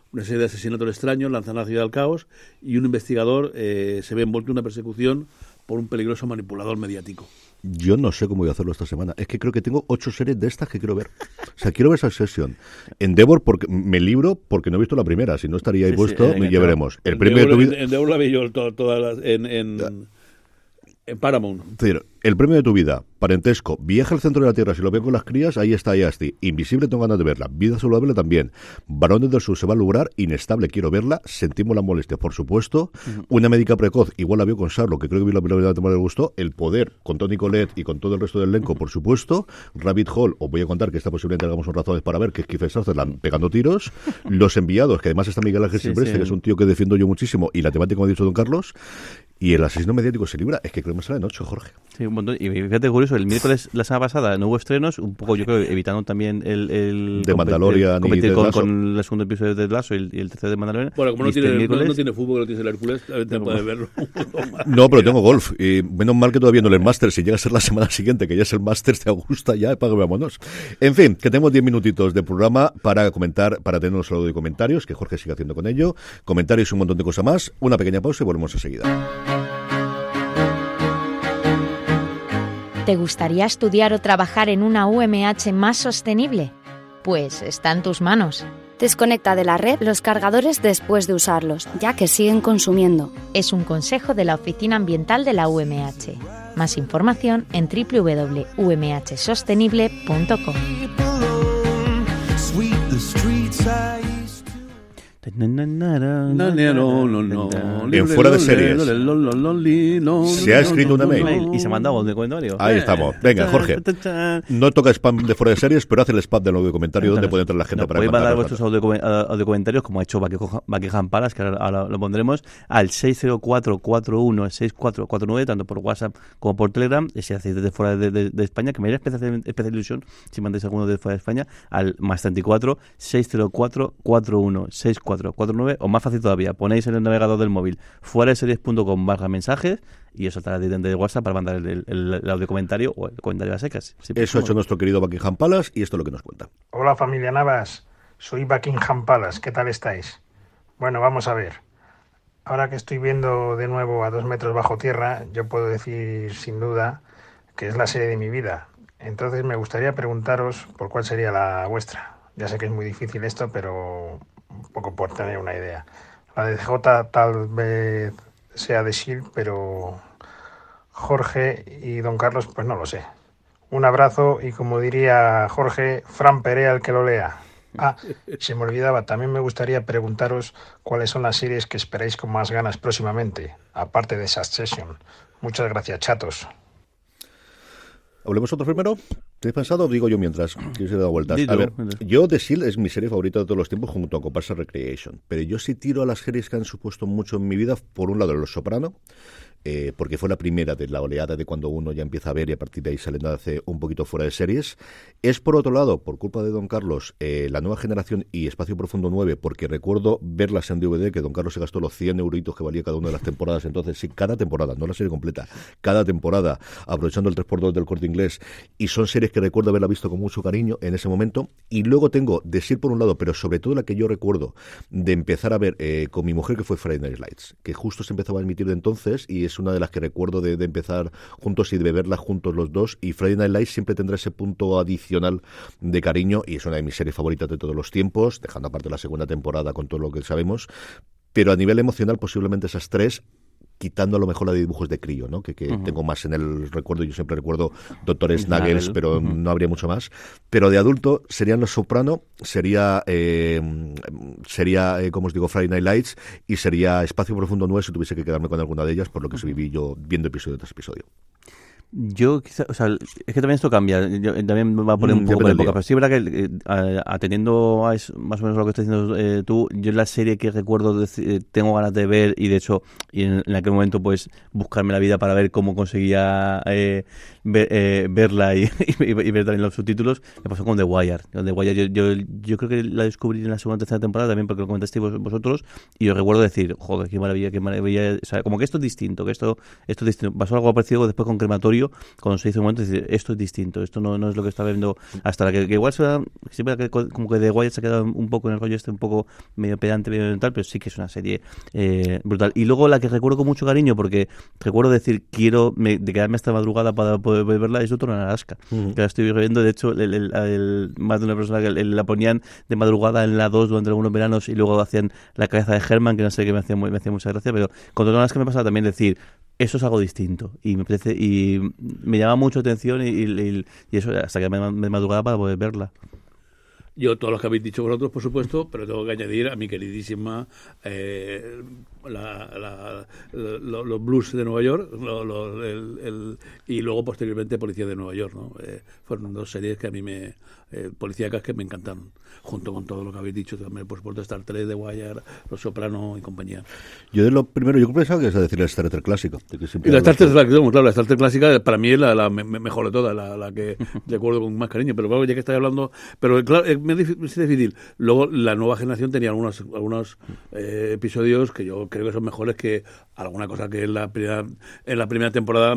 D: una serie de asesinatos extraños lanzan a la ciudad al caos y un investigador eh, se ve envuelto en una persecución por un peligroso manipulador mediático.
C: Yo no sé cómo voy a hacerlo esta semana. Es que creo que tengo ocho series de estas que quiero ver. O sea, quiero ver Succession. Endeavor, porque me libro porque no he visto la primera. Si no estaría ahí sí, puesto, sí, eh, ya veremos. El premio de tu vida...
D: Endeavor la vi yo to, todas las, en, en, en Paramount.
C: Pero el premio de tu vida, Parentesco, Viaje al centro de la Tierra, si lo veo con las crías, ahí está Asti. Invisible, tengo ganas de verla. Vida saludable también. Varones del Sur se va a lograr. Inestable, quiero verla. Sentimos las molestias, por supuesto. Uh-huh. Una médica precoz, igual la veo con Charlo, que creo que vi la primera temporada que me gustó. El Poder, con Toni Collette y con todo el resto del elenco, por supuesto. Rabbit Hole, os voy a contar que esta posiblemente hagamos un razones para ver, que es Kiefer Sutherland pegando tiros. Los Enviados, que además está Miguel Ángel sí, Silvestre, sí. que es un tío que defiendo yo muchísimo, y la temática, como ha dicho don Carlos. Y el asesino mediático se libra. Es que creo que me sale en ocho, Jorge.
E: Sí, un montón. Y fíjate, curioso, el miércoles, la semana pasada, no hubo estrenos, un poco, yo creo, evitando también el... el
C: de Mandalorian
E: el,
C: y de
E: con, con el segundo episodio de Lasso y el, y el tercero de Mandalorian.
D: Bueno, como no tiene, miércoles... no, no tiene fútbol, no tiene el Hércules, te puedes verlo.
C: No, pero tengo golf. Y menos mal que todavía no el Masters. Si llega a ser la semana siguiente, que ya es el Masters de Augusta, ya, pague, vámonos. En fin, que tenemos diez minutitos de programa para comentar, para tener un saludo de comentarios, que Jorge sigue haciendo con ello. Comentarios y un montón de cosas más. Una pequeña pausa y volvemos enseguida.
F: ¿Te gustaría estudiar o trabajar en una U M H más sostenible? Pues está en tus manos.
G: Desconecta de la red los cargadores después de usarlos, ya que siguen consumiendo.
F: Es un consejo de la Oficina Ambiental de la U M H. Más información en doble u doble u doble u punto u m h sostenible punto com.
C: En Fuera de Series se ha escrito una mail
E: y se ha mandado un comentario.
C: Ahí estamos. Venga, Jorge, no toca spam de Fuera de Series, pero hace el spam del audio comentario donde puede entrar la gente no, para
E: podéis mandar vuestros audio, audio comentarios, como ha hecho Buckingham Palace, que ahora, ahora lo pondremos, al seis cero cuatro cuatro uno seis cuatro cuatro nueve, tanto por WhatsApp como por Telegram. Y si hacéis desde fuera de, de, de España, que me haría especial, especial ilusión si mandáis alguno de fuera de España, al más treinta y cuatro seis cero cuatro cuatro uno seis cuatro cuatro nueve, o más fácil todavía, ponéis en el navegador del móvil fuera de series punto com barra mensajes y os saltará de WhatsApp para mandar el, el, el audio comentario o el comentario a secas. Sí,
C: eso ha hecho nuestro querido Buckingham Palace y esto es lo que nos cuenta.
H: Hola familia Navas, soy Buckingham Palace, ¿qué tal estáis? Bueno, vamos a ver. Ahora que estoy viendo de nuevo A dos metros bajo tierra, yo puedo decir sin duda que es la serie de mi vida. Entonces me gustaría preguntaros por cuál sería la vuestra. Ya sé que es muy difícil esto, pero un poco por tener una idea. La de J tal vez sea de S H I E L D, pero Jorge y don Carlos, pues no lo sé. Un abrazo y, como diría Jorge, Fran Perea el que lo lea. Ah, se me olvidaba, también me gustaría preguntaros cuáles son las series que esperáis con más ganas próximamente, aparte de Succession. Muchas gracias, chatos.
C: ¿Hablemos otro primero? ¿Te has pensado? Digo yo mientras, que se he dado vueltas. A ver, yo The S H I E L D es mi serie favorita de todos los tiempos junto a Comparsa Recreation, pero yo sí tiro a las series que han supuesto mucho en mi vida. Por un lado, Los Soprano, eh, porque fue la primera de la oleada de cuando uno ya empieza a ver y a partir de ahí saliendo hace un poquito fuera de series. Es por otro lado, por culpa de don Carlos, eh, La Nueva Generación y Espacio Profundo nueve, porque recuerdo verlas en D V D, que don Carlos se gastó los cien euritos que valía cada una de las temporadas. Entonces, sí, cada temporada, no la serie completa, cada temporada, aprovechando el tres por dos del Corte Inglés, y son series que recuerdo haberla visto con mucho cariño en ese momento. Y luego tengo The S H I E L D por un lado, pero sobre todo la que yo recuerdo de empezar a ver eh, con mi mujer, que fue Friday Night Lights, que justo se empezaba a emitir de entonces, y es una de las que recuerdo de, de empezar juntos y de verla juntos los dos. Y Friday Night Lights siempre tendrá ese punto adicional de cariño, y es una de mis series favoritas de todos los tiempos, dejando aparte la segunda temporada con todo lo que sabemos. Pero a nivel emocional, posiblemente esas tres, quitando a lo mejor la de dibujos de crío, ¿no? Que, que uh-huh. tengo más en el recuerdo. Yo siempre recuerdo Doctor Snuggles, pero uh-huh. no habría mucho más. Pero de adulto serían Los Soprano, sería, eh, sería eh, como os digo, Friday Night Lights, y sería Espacio Profundo nueve si tuviese que quedarme con alguna de ellas, por lo que uh-huh. viví yo viendo episodio tras episodio.
E: Yo, quizá, o sea, es que también esto cambia, yo, también me va a poner un mm, poco por época, pero sí es verdad que eh, atendiendo a eso, más o menos lo que estás diciendo eh, tú, yo la serie que recuerdo de, eh, tengo ganas de ver, y de hecho y en, en aquel momento pues buscarme la vida para ver cómo conseguía eh, ver, eh, verla y, y, y ver también los subtítulos, me pasó con The Wire. Con The Wire yo, yo, yo creo que la descubrí en la segunda o tercera temporada también porque lo comentasteis vos, vosotros, y yo recuerdo decir, joder, qué maravilla, qué maravilla, o sea, como que esto es distinto, que esto, esto es distinto. Pasó algo parecido después con Crematorio, obvio, cuando se dice un momento, es decir, esto es distinto, esto no, no es lo que está viendo hasta la que, que igual se da, siempre que, como que The Wire se ha quedado un poco en el rollo este, un poco medio pedante, medio mental, pero sí que es una serie eh, brutal. Y luego la que recuerdo con mucho cariño, porque recuerdo decir, quiero me, de quedarme hasta madrugada para poder verla, es Doctor en Alaska, uh-huh. que la estoy viendo, de hecho, el, el, el, más de una persona que el, la ponían de madrugada en la dos durante algunos veranos y luego hacían la cabeza de Herman, que no sé, que me hacía, me hacía mucha gracia, pero con Doctor en Alaska me pasaba también decir, eso es algo distinto y me parece y me llama mucho atención y, y, y eso hasta que me, me madrugada para poder verla.
D: Yo, todos los que habéis dicho vosotros, por supuesto, pero tengo que añadir a mi queridísima eh, la, la, la, los Blues de Nueva York lo, lo, el, el, y luego posteriormente Policía de Nueva York, ¿no? Eh, fueron dos series que a mí me eh, policíacas que me encantaron, junto con todo lo que habéis dicho también, por supuesto, Star Trek, The Wire, Los Soprano y compañía.
C: Yo de lo primero, yo pensaba que es decir la Star Trek clásica. De que
D: y la Star Trek clásica, claro, la Star Trek clásica para mí es la, la me, mejor de todas, la, la que recuerdo con más cariño, pero claro, ya que estáis hablando, pero claro, me es difícil. Luego la nueva generación tenía algunos, algunos eh, episodios que yo creo que son mejores que alguna cosa que en la primera, en la primera temporada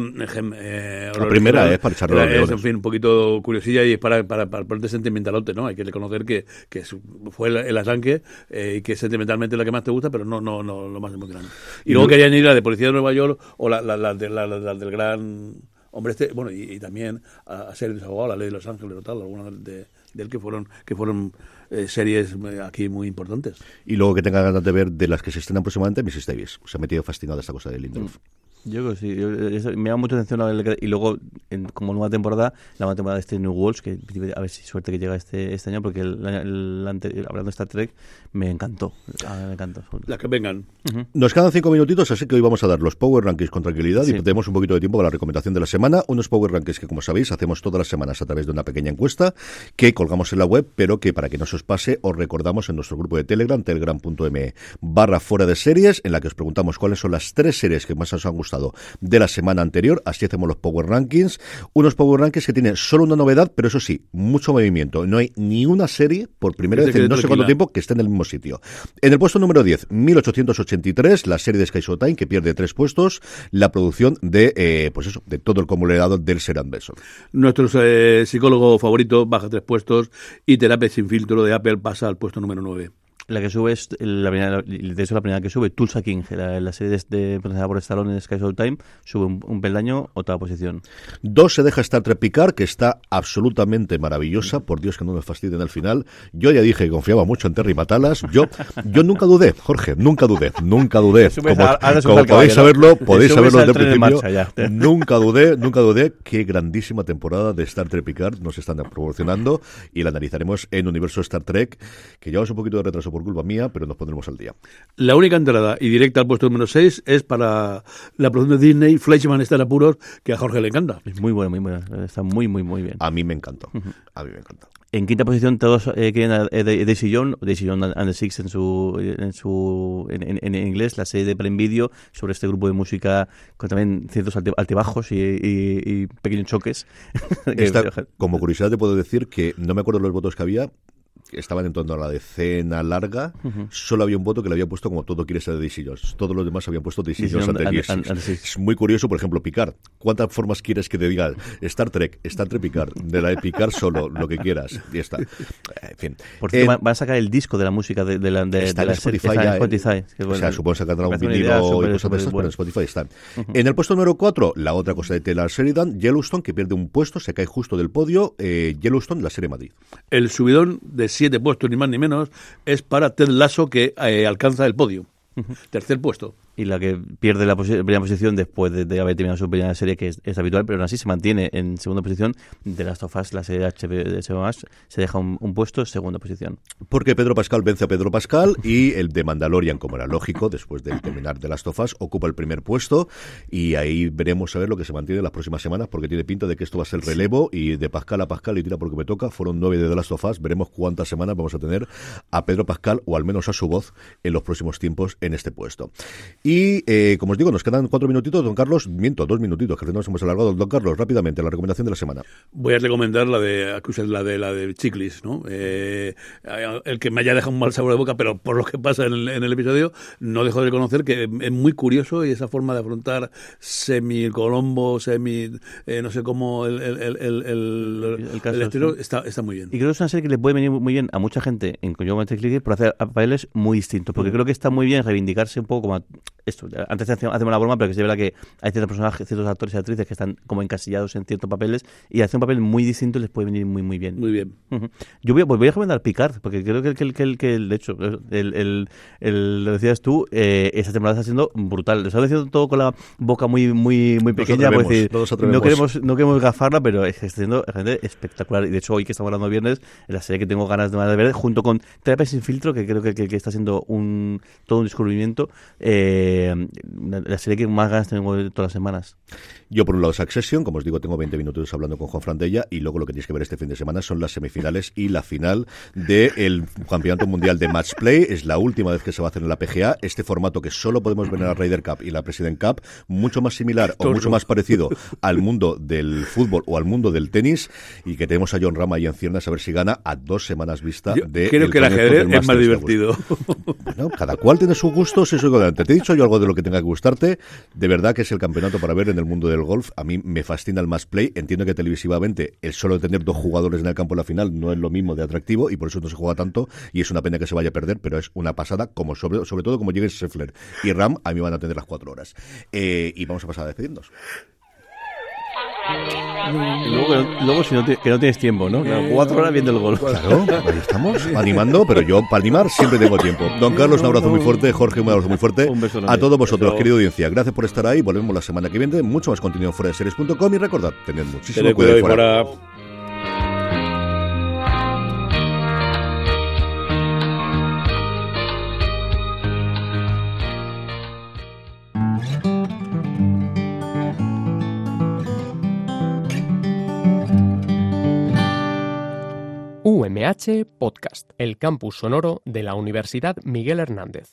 D: eh,
C: la primera es para echarlo
D: es, en fin, un poquito curiosilla y es para, para, para ponerte sentimentalote, ¿no? Hay que reconocer que, que fue el, el arranque eh, y que sentimentalmente es la que más te gusta, pero no, no, no lo más emocionante. Y, y luego quería añadir la de Policía de Nueva York o la, la, la, de, la, la, la del gran hombre este, bueno, y, y también a, a ser desahogado, La Ley de Los Ángeles o tal, alguna de, de él que fueron que fueron eh, series aquí muy importantes.
C: Y luego que tenga ganas de ver de las que se estrenan próximamente, missus Davis. Se ha metido fascinado esta cosa de Lindelof.
E: Yo creo que sí. Yo, eso, me llama mucha atención la, y luego en, como nueva temporada, la nueva temporada de este New Worlds, que a ver si suerte que llega este este año, porque el, el, el, hablando de Star Trek me encantó. Me encantó.
D: Las que vengan.
C: Uh-huh. Nos quedan cinco minutitos, así que hoy vamos a dar los Power Rankings con tranquilidad sí. y tenemos un poquito de tiempo para la recomendación de la semana. Unos Power Rankings que, como sabéis, hacemos todas las semanas a través de una pequeña encuesta que colgamos en la web, pero que para que no se os pase, os recordamos en nuestro grupo de Telegram, telegram.me barra fuera de series, en la que os preguntamos cuáles son las tres series que más os han gustado de la semana anterior. Así hacemos los Power Rankings. Unos Power Rankings que tienen solo una novedad, pero eso sí, mucho movimiento. No hay ni una serie, por primera vez en no sé cuánto tiempo, que esté en el mismo sitio. En el puesto número diez, mil ochocientos ochenta y tres, la serie de Sky Showtime, que pierde tres puestos, la producción de, eh, pues eso, de todo el conglomerado del Seran Benson.
D: Nuestro eh, psicólogo favorito baja tres puestos y Terapia sin filtro de Apple pasa al puesto número nueve.
E: La que sube es la primera, de hecho la primera que sube, Tulsa King, la, la serie de, de presentada por Stallone en Sky Showtime, sube un, un peldaño, otra posición.
C: Dos se deja Star Trek Picard, que está absolutamente maravillosa, por Dios que no me fastidien al final. Yo ya dije que confiaba mucho en Terry Matalas, yo yo nunca dudé, Jorge, nunca dudé, nunca dudé. Como, como podéis saberlo, podéis saberlo desde el principio, de nunca dudé, nunca dudé, qué grandísima temporada de Star Trek Picard nos están proporcionando y la analizaremos en Universo Star Trek, que llevamos un poquito de retraso por culpa mía, pero nos pondremos al día.
D: La única entrada y directa al puesto número seis es para la producción de Disney, Fleischman está en apuros, que a Jorge le encanta.
E: Es muy bueno, muy bueno, está muy, muy, muy bien.
C: A mí me encantó, a mí me encanta.
E: En quinta posición todos eh, quieren a eh, Daisy Jones, Daisy Jones and the Six en su en su en, en, en inglés, la serie de Prime Video sobre este grupo de música con también ciertos altibajos y, y, y pequeños choques.
C: Esta, como curiosidad te puedo decir que no me acuerdo los votos que había. Estaban en torno a la decena larga, uh-huh. Solo había un voto que le había puesto como todo quiere ser de Daisy Jones. Todos los demás habían puesto Daisy Jones ante Daisy. Es muy curioso, por ejemplo, Picard. ¿Cuántas formas quieres que te diga Star Trek, Star Trek Picard? De la de Picard solo, lo que quieras. Y está. En fin.
E: Por cierto, eh, van a sacar el disco de la música de, de la de,
C: está
E: de la
C: en Spotify. Está en
E: Spotify.
C: Eh,
E: que
C: bueno, o sea, supongo que sacarán un vinilo y cosas de estas, pero en Spotify están. Uh-huh. En el puesto número cuatro, la otra cosa de Taylor Sheridan, Yellowstone, que pierde un puesto, se cae justo del podio. Eh, Yellowstone, la serie Madrid.
D: El subidón de siete puestos, ni más ni menos, es para Ted Lasso, que eh, alcanza el podio. Uh-huh. Tercer puesto.
E: Y la que pierde la posi- primera posición después de, de haber terminado su primera serie, que es, es habitual, pero aún así se mantiene en segunda posición. De Last of Us, la serie de H B O de H B O más, se deja un, un puesto, segunda posición.
C: Porque Pedro Pascal vence a Pedro Pascal y el de Mandalorian, como era lógico, después de terminar de Last of Us, ocupa el primer puesto y ahí veremos a ver lo que se mantiene las próximas semanas, porque tiene pinta de que esto va a ser relevo y de Pascal a Pascal y tira porque me toca. Fueron nueve de The Last of Us, veremos cuántas semanas vamos a tener a Pedro Pascal, o al menos a su voz, en los próximos tiempos en este puesto. Y Y, eh, como os digo, nos quedan cuatro minutitos, don Carlos, miento, dos minutitos, que nos hemos alargado. Don Carlos, rápidamente, la recomendación de la semana.
D: Voy a recomendar la de la de la de Chiclis, ¿no? Eh, el que me haya dejado un mal sabor de boca, pero por lo que pasa en el, en el episodio, no dejo de reconocer que es muy curioso y esa forma de afrontar semi Colombo, semi, eh, no sé cómo, el, el, el, el, el, el, caso, el estilo, sí. está, está muy bien.
E: Y creo que es una serie que le puede venir muy bien a mucha gente en Conjugal Click por hacer papeles muy distintos, porque mm. creo que está muy bien reivindicarse un poco como a, esto, antes hacemos la broma, pero que se ve que hay ciertos personajes, ciertos actores y actrices que están como encasillados en ciertos papeles y hacer un papel muy distinto les puede venir muy muy bien.
D: Muy bien.
E: Uh-huh. Yo voy a, voy a recomendar Picard, porque creo que el que, el, el, el, de hecho, el, el, el, lo decías tú, eh, esta temporada está siendo brutal. Lo estás diciendo todo con la boca muy muy muy pequeña,
C: nos
E: decir,
C: no
E: queremos no queremos gafarla, pero está siendo realmente espectacular. Y de hecho, hoy que estamos hablando de viernes, es la serie que tengo ganas de ver, junto con Terapia sin filtro, que creo que, que, que está siendo un todo un descubrimiento. Eh, la serie que más ganas tengo de todas las semanas.
C: Yo, por un lado, Succession, como os digo, tengo veinte minutos hablando con Juan Fran de ella, y luego lo que tenéis que ver este fin de semana son las semifinales y la final del Campeonato Mundial de Match Play. Es la última vez que se va a hacer en la P G A, este formato que solo podemos ver en la Ryder Cup y la President Cup, mucho más similar o mucho más parecido al mundo del fútbol o al mundo del tenis, y que tenemos a John Ram ahí en ciernes a ver si gana a dos semanas vista
D: Yo
C: de
D: creo que el ajedrez es más divertido.
C: Bueno, cada cual tiene sus gustos y su adelante. Te he dicho yo algo de lo que tenga que gustarte. De verdad que es el campeonato para ver en el mundo del golf. A mí me fascina el match play. Entiendo que televisivamente el solo de tener dos jugadores en el campo en la final no es lo mismo de atractivo y por eso no se juega tanto, y es una pena que se vaya a perder, pero es una pasada, como sobre, sobre todo como llegue Scheffler y Ram, a mí van a tener las cuatro horas. Eh, y vamos a pasar a despedirnos.
E: Luego, luego si no, te, que no tienes tiempo, ¿no? Claro, cuatro horas viendo el golf.
C: Claro, ahí estamos, animando, pero yo para animar siempre tengo tiempo. Don Carlos, un abrazo muy fuerte. Jorge, un abrazo muy fuerte.
E: Un beso
C: a todos vosotros, querida audiencia. Gracias por estar ahí. Volvemos la semana que viene. Mucho más contenido en fuera de series punto com y recordad, tened muchísimo
D: Tened
C: cuidado
D: fuera.
C: fuera.
A: U M H Podcast, el campus sonoro de la Universidad Miguel Hernández.